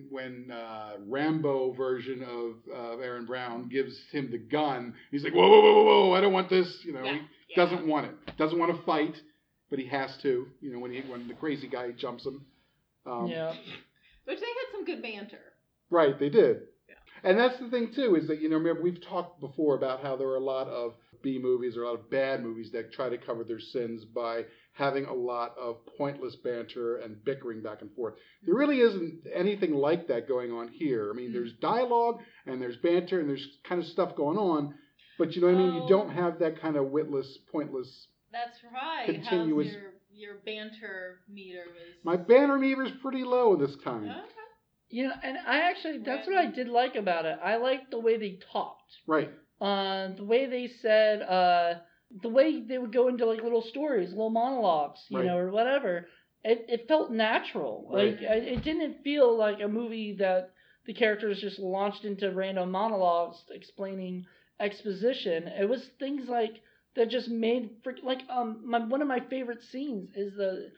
Rambo version of Aaron Brown gives him the gun, he's like, whoa, I don't want this. He doesn't want it. Doesn't want to fight, but he has to. When the crazy guy jumps him. Which they had some good banter. Right, they did. Yeah. And that's the thing too, is that remember we've talked before about how there are a lot of B movies or a lot of bad movies that try to cover their sins by having a lot of pointless banter and bickering back and forth. There really isn't anything like that going on here. I mean, there's dialogue and there's banter and there's kind of stuff going on, but you know what I mean? You don't have that kind of witless, pointless. That's right. Continuous. How's your banter meter is? My banter meter is pretty low this time. Okay. And that's what I did like about it. I liked the way they talked. Right. The way they said, the way they would go into like little stories, little monologues, or whatever. It felt natural. Right. Like it didn't feel like a movie that the characters just launched into random monologues explaining exposition. It was things like that just made one of my favorite scenes is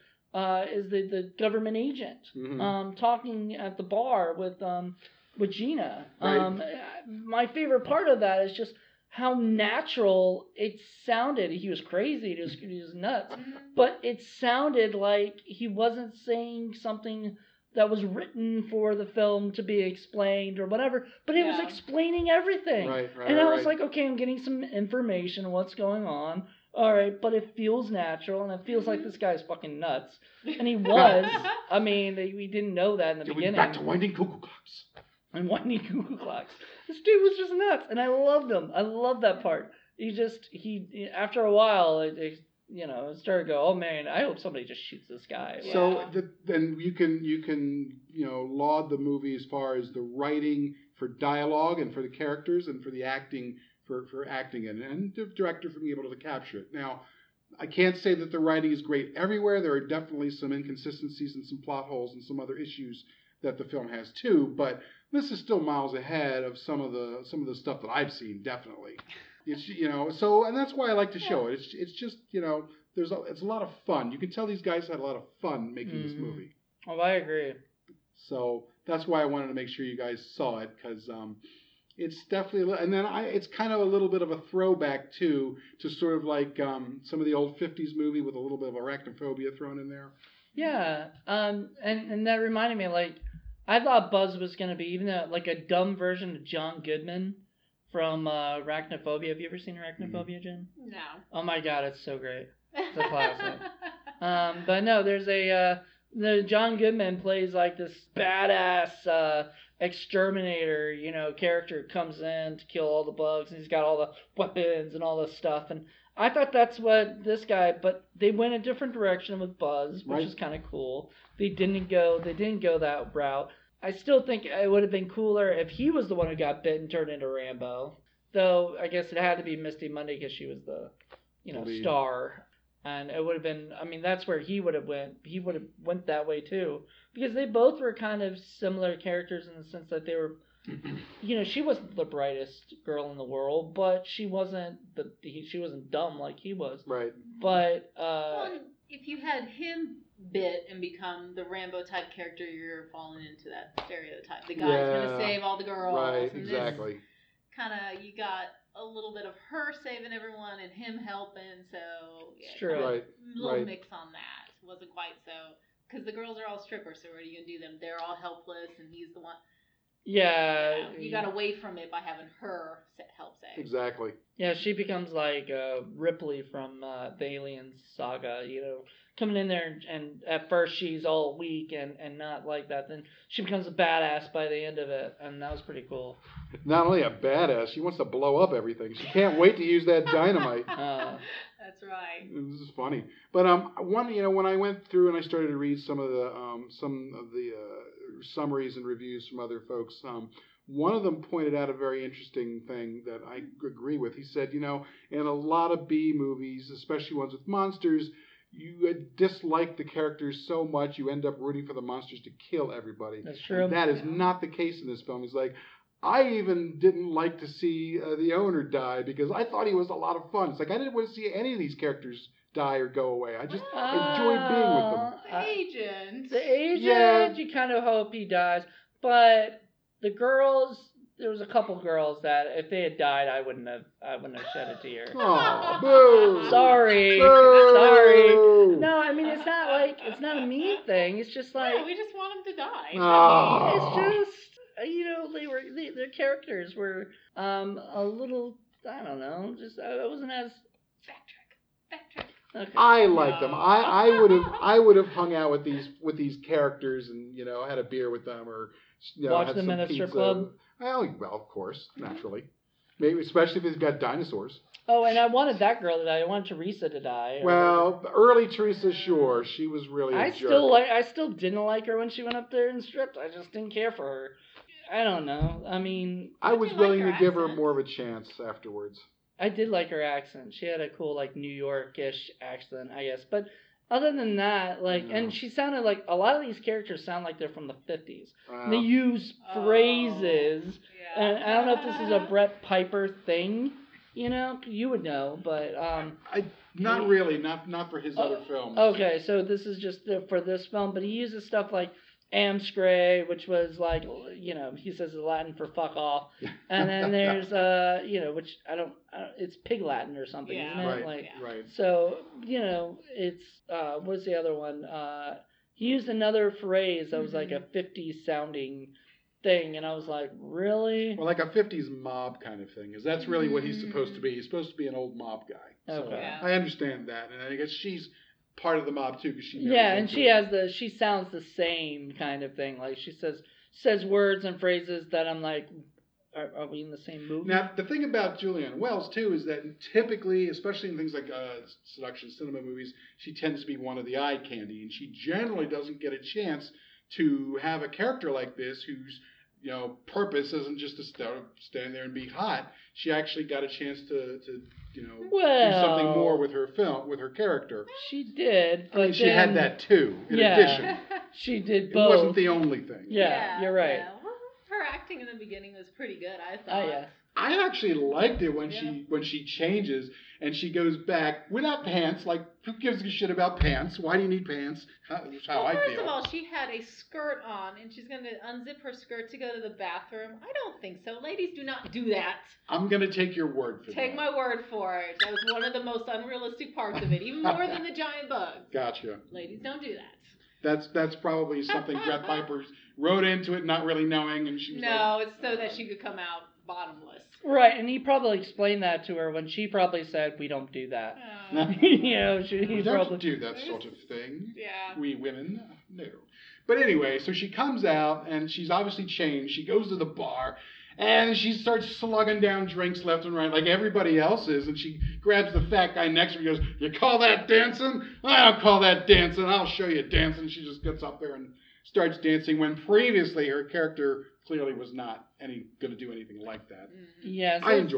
the government agent talking at the bar with Gina. Right. My favorite part of that is just how natural it sounded. He was crazy. He was nuts. But it sounded like he wasn't saying something that was written for the film to be explained or whatever. But it was explaining everything. Right, and I was like, okay, I'm getting some information on what's going on. All right, but it feels natural, and it feels like this guy's fucking nuts. And he was. I mean, we didn't know that in the beginning. Back to winding cuckoo clocks. And winding cuckoo clocks. This dude was just nuts, and I loved him. I loved that part. He after a while, it started to go, oh man, I hope somebody just shoots this guy. So then you can laud the movie as far as the writing for dialogue and for the characters and for the acting for acting in it, and the director for being able to capture it. Now, I can't say that the writing is great everywhere. There are definitely some inconsistencies and some plot holes and some other issues that the film has too, but this is still miles ahead of some of the stuff that I've seen. Definitely, it's so, and that's why I like to show it. It's just it's a lot of fun. You can tell these guys had a lot of fun making this movie. Oh, I agree. So that's why I wanted to make sure you guys saw it, because it's definitely, and then it's kind of a little bit of a throwback too to sort of like some of the old 50s movie with a little bit of arachnophobia thrown in there. Yeah, and that reminded me, like, I thought Buzz was going to be even like a dumb version of John Goodman from Arachnophobia. Have you ever seen Arachnophobia, Jen? No. Oh my God, it's so great. It's a classic. But no, there's the John Goodman plays like this badass exterminator, character comes in to kill all the bugs, and he's got all the weapons and all this stuff. And I thought that's what this guy, but they went a different direction with Buzz, which is kind of cool. They didn't go that route. I still think it would have been cooler if he was the one who got bit and turned into Rambo. Though I guess it had to be Misty Monday because she was the star. And it would have been, I mean, that's where he would have went that way too. Because they both were kind of similar characters in the sense that they were, she wasn't the brightest girl in the world, but she wasn't dumb like he was. Right. But, if you had him bit and become the Rambo type character, you're falling into that stereotype. The guy's gonna save all the girls. Right, and exactly. Kind of, you got a little bit of her saving everyone and him helping, so true. Right. A little mix on that. Wasn't quite so, because the girls are all strippers, so what are you gonna do them? They're all helpless, and he's the one. Yeah. You got away from it by having her help save. Exactly. Yeah, she becomes like Ripley from the Alien saga, coming in there and at first she's all weak and not like that. Then she becomes a badass by the end of it, and that was pretty cool. Not only a badass, she wants to blow up everything. She can't wait to use that dynamite. That's right. This is funny. But when I went through and I started to read some of the summaries and reviews from other folks, one of them pointed out a very interesting thing that I agree with. He said, in a lot of B movies, especially ones with monsters, you dislike the characters so much you end up rooting for the monsters to kill everybody. That's true. And that is not the case in this film. It's like, I even didn't like to see the owner die because I thought he was a lot of fun. It's like I didn't want to see any of these characters die or go away. I just enjoyed being with them. The agent. Yeah. You kind of hope he dies. But the girls, there was a couple girls that if they had died, I wouldn't have shed a tear. Oh, boo! Sorry. Boo! Sorry. No, I mean, it's not a mean thing. It's just like. Yeah, we just want them to die. Oh. It's just. Their characters were a little, I don't know, just I wasn't as backtrack. Okay. I liked them. I would have hung out with these characters and had a beer with them or watch had them some in a pizza. strip club. Well, of course, naturally. Maybe especially if it's got dinosaurs. Oh, and I wanted that girl to die. I wanted Teresa to die. Well, early Teresa, sure, she was really a jerk. I still didn't like her when she went up there and stripped. I just didn't care for her. I don't know. I mean, I was willing to give her more of a chance afterwards. I did like her accent. She had a cool, like, New York-ish accent, I guess. But other than that, and she sounded like, a lot of these characters sound like they're from the 50s. They use phrases. Yeah. And I don't know if this is a Brett Piper thing, you would know, but... not really, not for his other films. Okay, so this is just for this film, but he uses stuff like Amscray, which was like, he says the Latin for fuck off. And then there's, which it's Pig Latin or something, isn't it? Right. So, it's, what's the other one? He used another phrase that was like a 50s sounding thing, and I was like, really? Well, like a 50s mob kind of thing, because that's really what he's supposed to be. He's supposed to be an old mob guy. So okay. I understand that, and I guess she's part of the mob too, because she and she sounds the same kind of thing. Like she says words and phrases that I'm like, are we in the same movie? Now the thing about Julianne Wells too is that typically, especially in things like seduction cinema movies, she tends to be one of the eye candy, and she generally doesn't get a chance to have a character like this whose purpose isn't just to stand there and be hot. She actually got a chance to do something more with her film, with her character. She did, but she had that too. In addition, she did both. It wasn't the only thing. Yeah, you're right. Yeah. Her acting in the beginning was pretty good, I thought. Oh yeah. I actually liked it when she changes and she goes back without pants. Like, who gives a shit about pants? Why do you need pants? That's how I feel. First of all, she had a skirt on and she's going to unzip her skirt to go to the bathroom. I don't think so. Ladies do not do that. I'm going to take your word for that. Take my word for it. That was one of the most unrealistic parts of it, even more than the giant bugs. Gotcha. Ladies don't do that. That's probably something Brett Piper wrote into it, not really knowing, and she was it's so that she could come out bottomless. Right, and he probably explained that to her when she probably said, "We don't do that." We don't do that sort of thing. Yeah. We women, no. But anyway, so she comes out and she's obviously changed. She goes to the bar and she starts slugging down drinks left and right like everybody else is. And she grabs the fat guy next to her and goes, "You call that dancing? I don't call that dancing. I'll show you dancing." She just gets up there and starts dancing when previously her character clearly was not going to do anything like that. Yes, I enjoyed that.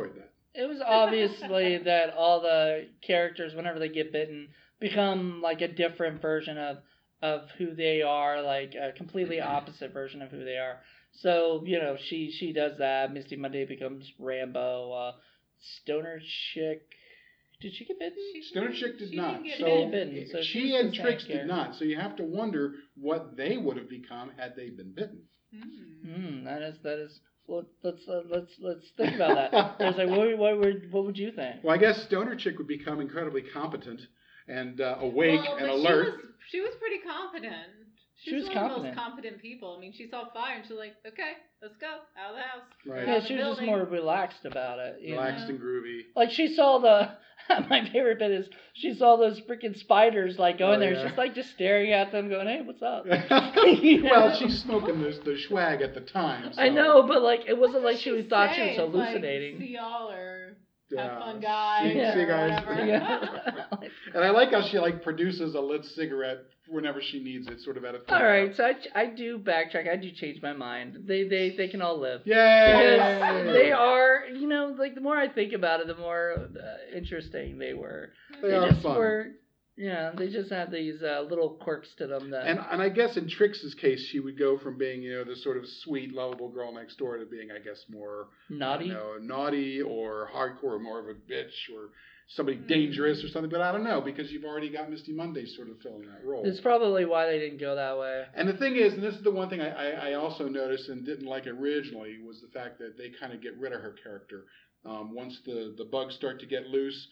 it was obviously that all the characters, whenever they get bitten, become like a different version of who they are, like a completely opposite version of who they are. So, she does that. Misty Monday becomes Rambo. Stoner Chick, did she get bitten? Stoner Chick did not. So she and Trix did not. So you have to wonder what they would have become had they been bitten. That is. Let's think about that. I was like, what would you think? Well, I guess Stoner Chick would become incredibly competent and awake and alert. She was pretty competent. She was one of the most competent people. I mean, she saw fire and she was like, okay, let's go out of the house. Right. Yeah, she was just more relaxed about it. Relaxed and groovy. Like she saw my favorite bit is she saw those freaking spiders like going there. She's like just staring at them, going, "Hey, what's up?" Well, she's smoking the swag at the time. So. I know, but like it wasn't like she thought she was hallucinating. Like, see y'all or have fun, guys. See guys. And I like how she like produces a lit cigarette whenever she needs it, sort of at a time. All right, so I do backtrack. I do change my mind. They can all live. Yay! Because they are, like the more I think about it, the more interesting they were. They are just fun. They just had these little quirks to them. That... And I guess in Trix's case, she would go from being, the sort of sweet, lovable girl next door to being, I guess, more naughty, naughty or hardcore, or more of a bitch or somebody dangerous or something. But I don't know, because you've already got Misty Monday sort of filling that role. It's probably why they didn't go that way. And the thing is, and this is the one thing I also noticed and didn't like originally, was the fact that they kind of get rid of her character. Once the bugs start to get loose,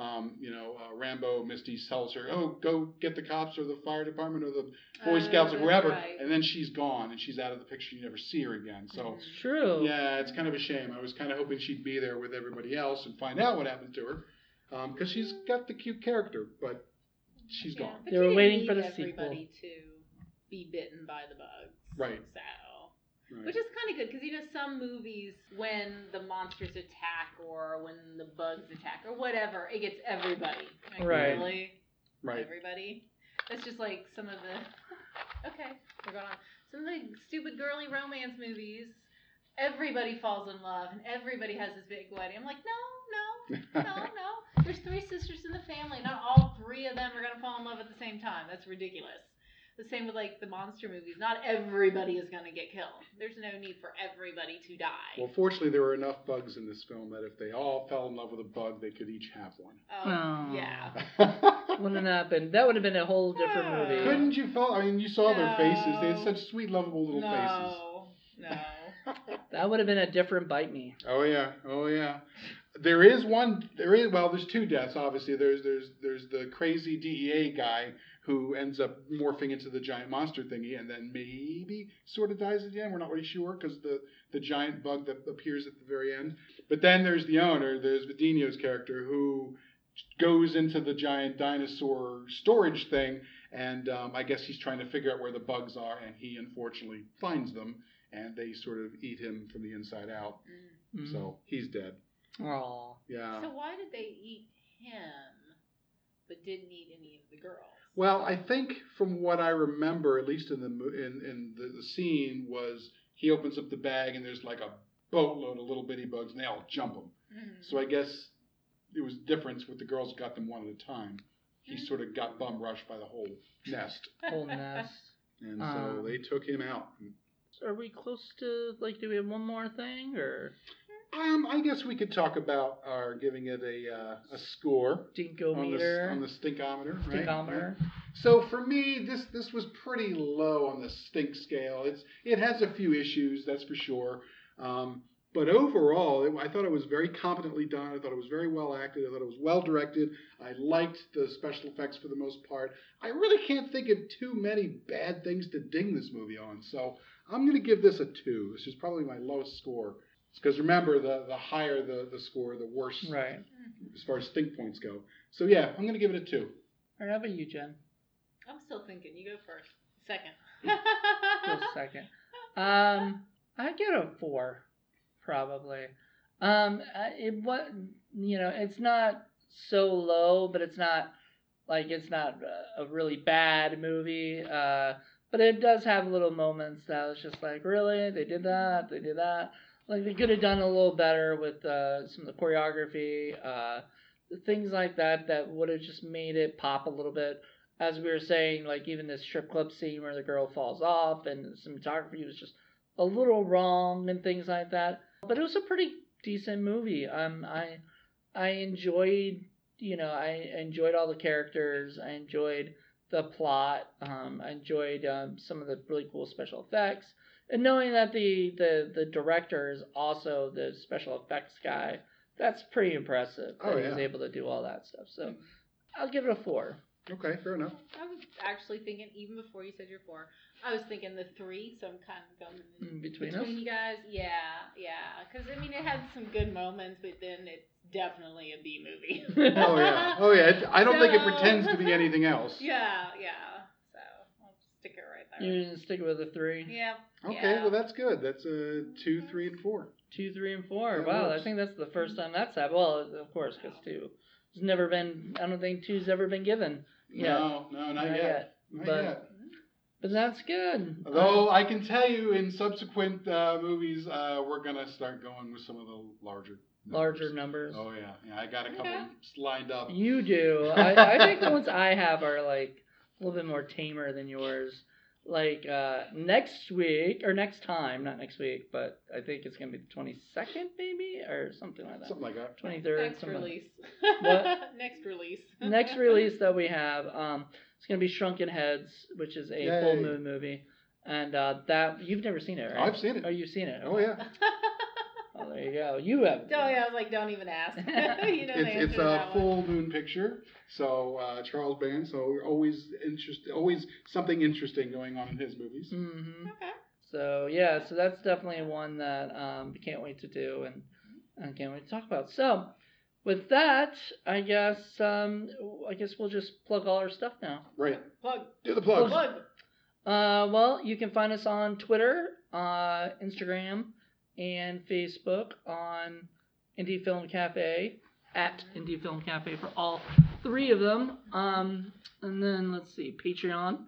Rambo, Misty tells her, "Oh, go get the cops or the fire department or the Boy Scouts or whoever," right. And then she's gone and she's out of the picture. You never see her again. So it's true. Yeah, it's kind of a shame. I was kind of hoping she'd be there with everybody else and find out what happened to her, because she's got the cute character, but she's gone. But they were waiting for the everybody to be bitten by the bugs. Right. So. Right. Which is kind of good, because some movies, when the monsters attack or when the bugs attack or whatever, it gets everybody. Like, right. Really? Right. Everybody? That's just like some of the... Okay, we're going on. Some of the stupid girly romance movies, everybody falls in love and everybody has this big wedding. I'm like, no. There's 3 sisters in the family. Not all 3 of them are going to fall in love at the same time. That's ridiculous. The same with like the monster movies. Not everybody is going to get killed. There's no need for everybody to die. Well, fortunately, there were enough bugs in this film that if they all fell in love with a bug, they could each have one. Oh, yeah. Wouldn't happen. That would have been a whole different movie. Couldn't you fall? I mean, you saw their faces. They had such sweet, lovable little faces. No. That would have been a different Bite Me. Oh yeah. There's 2 deaths. Obviously, there's the crazy DEA guy who ends up morphing into the giant monster thingy, and then maybe sort of dies at the end. We're not really sure, because the giant bug that appears at the very end. But then there's the owner. There's Vidino's character, who goes into the giant dinosaur storage thing, and I guess he's trying to figure out where the bugs are, and he unfortunately finds them, and they sort of eat him from the inside out. Mm-hmm. So he's dead. Aww. Yeah. So why did they eat him, but didn't eat any of the girls? Well, I think from what I remember, at least in the scene, was he opens up the bag and there's like a boatload of little bitty bugs and they all jump him. Mm-hmm. So I guess it was difference with the girls got them one at a time. He sort of got bum rushed by the whole nest. And so they took him out. So are we close to, do we have one more thing, or? I guess we could talk about our giving it a score. Stinkometer. On the stinkometer, right? Stinkometer. So for me, this was pretty low on the stink scale. It has a few issues, that's for sure. But overall, I thought it was very competently done. I thought it was very well acted. I thought it was well directed. I liked the special effects for the most part. I really can't think of too many bad things to ding this movie on. So I'm going to give this a 2. This is probably my lowest score. Because remember, the higher the score, the worse, right, as far as stink points go. So yeah, I'm going to give it a 2. All right, how about you, Jen? I'm still thinking. You go first. Second. Go second. I get a 4, probably. It's not so low, but it's not a really bad movie. But it does have little moments that I was just like, really? They did that? Like, they could have done a little better with some of the choreography, things like that would have just made it pop a little bit. As we were saying, like, even this strip club scene where the girl falls off and the cinematography was just a little wrong and things like that. But it was a pretty decent movie. I enjoyed, I enjoyed all the characters. I enjoyed the plot. I enjoyed some of the really cool special effects. And knowing that the director is also the special effects guy, that's pretty impressive that he was able to do all that stuff. So I'll give it a 4. Okay, fair enough. I was actually thinking, even before you said your 4, I was thinking the 3, so I'm kind of going between us? You guys. Yeah. Because, I mean, it had some good moments, but then it's definitely a B movie. Oh, yeah. I don't think it pretends to be anything else. Yeah. So I'll stick it right there. You're going to stick with a 3? Yeah. Okay, well, that's good. That's a 2, 3, and 4. 2, 3, and 4. Wow, I think that's the first time that's happened. Well, of course, because 2 has never been, I don't think 2's ever been given. No, not yet. Not yet. But that's good. Although I can tell you in subsequent movies, we're going to start going with some of the larger numbers. Oh, yeah. I got a couple lined up. You do. I think the ones I have are like a little bit more tamer than yours. Like next week, or next time, not next week, but I think it's going to be the 22nd maybe, or something like that. Something like that. 23rd. Next release. What? Next release. Next release that we have, it's going to be Shrunken Heads, which is a full moon movie. And that, you've never seen it, right? Oh, I've seen it. Oh, you've seen it. Oh, yeah. Oh, there you go. You have. Oh, yeah, I was like, don't even ask. It's a full moon picture. So Charles Band. So always something interesting going on in his movies. Mm-hmm. Okay. So yeah, so that's definitely one that we can't wait to do and can't wait to talk about. So with that, I guess we'll just plug all our stuff now. Right. Plug. Do the plug. Well, you can find us on Twitter, Instagram, and Facebook on Indie Film Cafe, at Indie Film Cafe for all 3 of them. And then let's see, Patreon.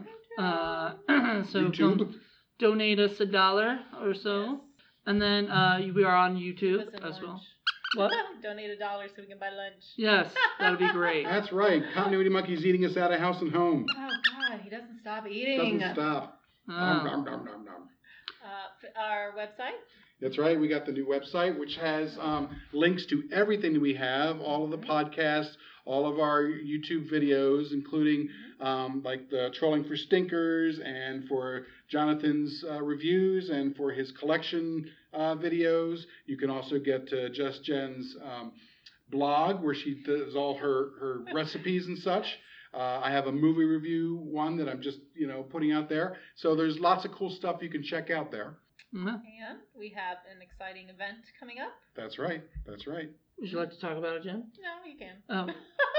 So YouTube. Donate us $1 or so. Yes. And then we are on YouTube as well. What? Donate $1 so we can buy lunch. Yes, that'd be great. That's right. Continuity Monkey's eating us out of house and home. Oh God, he doesn't stop eating. Doesn't stop. Nom, nom, nom. Our website? That's right. We got the new website, which has links to everything that we have, all of the podcasts, all of our YouTube videos, including like the Trolling for Stinkers and for Jonathan's reviews and for his collection videos. You can also get to Just Jen's blog where she does all her recipes and such. I have a movie review one that I'm just putting out there. So there's lots of cool stuff you can check out there. Mm-hmm. And we have an exciting event coming up. That's right. Would you like to talk about it, Jen? No, you can.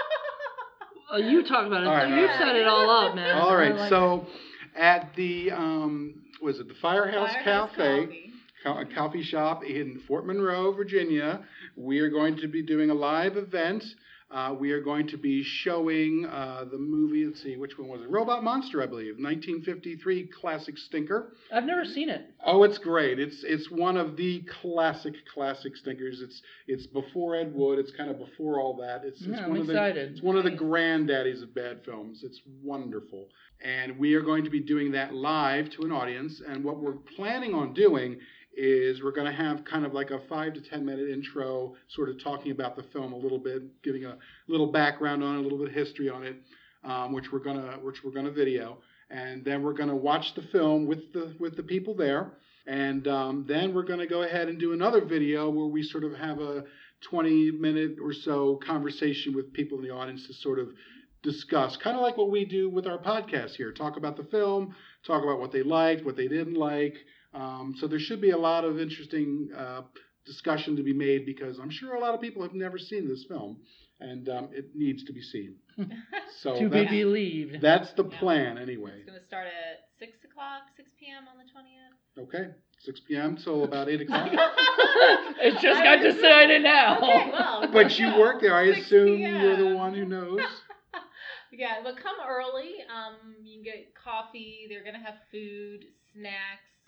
You talk about it. Right, you set it all up, man. All right. So at the the Firehouse Cafe, a coffee shop in Fort Monroe, Virginia, we are going to be doing a live event. We are going to be showing the movie, let's see, which one was it? Robot Monster, I believe, 1953 classic stinker. I've never seen it. Oh, it's great. It's one of the classic stinkers. It's before Ed Wood. It's kind of before all that. I'm excited. It's one of the granddaddies of bad films. It's wonderful. And we are going to be doing that live to an audience. And what we're planning on doing is we're going to have kind of like a 5 to 10 minute intro, sort of talking about the film a little bit, giving a little background on it, a little bit of history on it, which we're gonna video, and then we're going to watch the film with the people there, and then we're going to go ahead and do another video where we sort of have a 20-minute or so conversation with people in the audience to sort of discuss, kind of like what we do with our podcast here, talk about the film, talk about what they liked, what they didn't like. So there should be a lot of interesting discussion to be made because I'm sure a lot of people have never seen this film, and it needs to be seen. So to be believed. That's the plan, anyway. It's going to start at 6 p.m. on the 20th. Okay, 6 p.m. till about 8 o'clock. It's just got decided now. Okay, well. But you work there. I assume you're the one who knows. Yeah, but come early. You can get coffee. They're going to have food, snacks,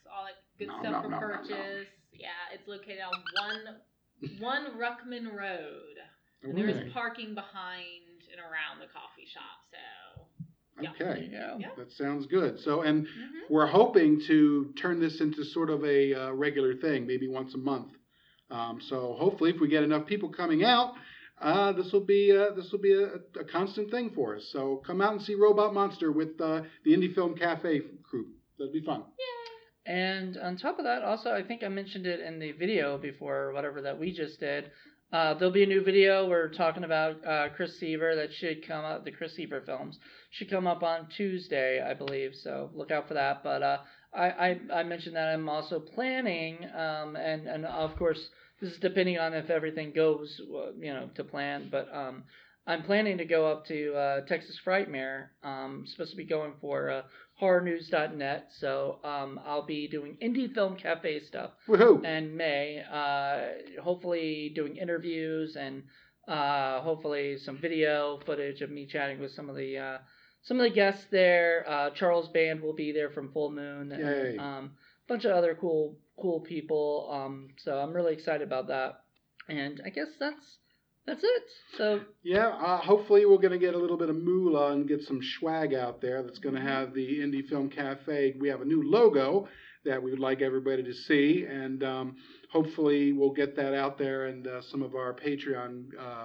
all that good stuff for purchase. Yeah, it's located on one Ruckman Road. And there is parking behind and around the coffee shop, so. Okay, yeah. That sounds good. So, and we're hoping to turn this into sort of a regular thing, maybe once a month. So hopefully, if we get enough people coming out, this will be a constant thing for us. So come out and see Robot Monster with the Indie Film Cafe group. That'll be fun. Yay! And on top of that, also, I think I mentioned it in the video before, or whatever that we just did. There'll be a new video. We're talking about Chris Seaver that should come up. The Chris Seaver films should come up on Tuesday, I believe. So look out for that. But I mentioned that I'm also planning, and of course this is depending on if everything goes, to plan. But I'm planning to go up to Texas Frightmare. Supposed to be going for horrornews.net. So I'll be doing Indie Film Cafe stuff. Woohoo! In May. Hopefully doing interviews and hopefully some video footage of me chatting with some of the guests there. Charles Band will be there from Full Moon. Yay. And a bunch of other cool people. So I'm really excited about that. And I guess that's it. So hopefully we're going to get a little bit of moolah and get some swag out there that's going to have the Indie Film Cafe. We have a new logo that we would like everybody to see, and hopefully we'll get that out there, and some of our Patreon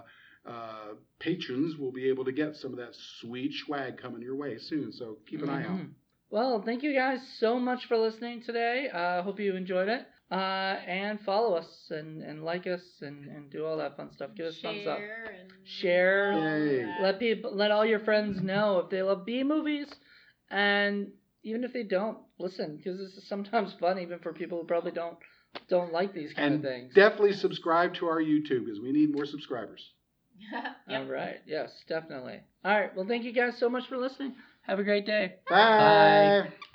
patrons will be able to get some of that sweet swag coming your way soon, so keep an eye out. Well, thank you guys so much for listening today. Hope you enjoyed it. And follow us and like us and do all that fun stuff. Give us thumbs up. Share. Let all your friends know if they love B movies, and even if they don't, listen, because this is sometimes fun even for people who probably don't like these kind of things. Definitely subscribe to our YouTube because we need more subscribers. Yep. All right. Yes, definitely. All right. Well, thank you guys so much for listening. Have a great day. Bye.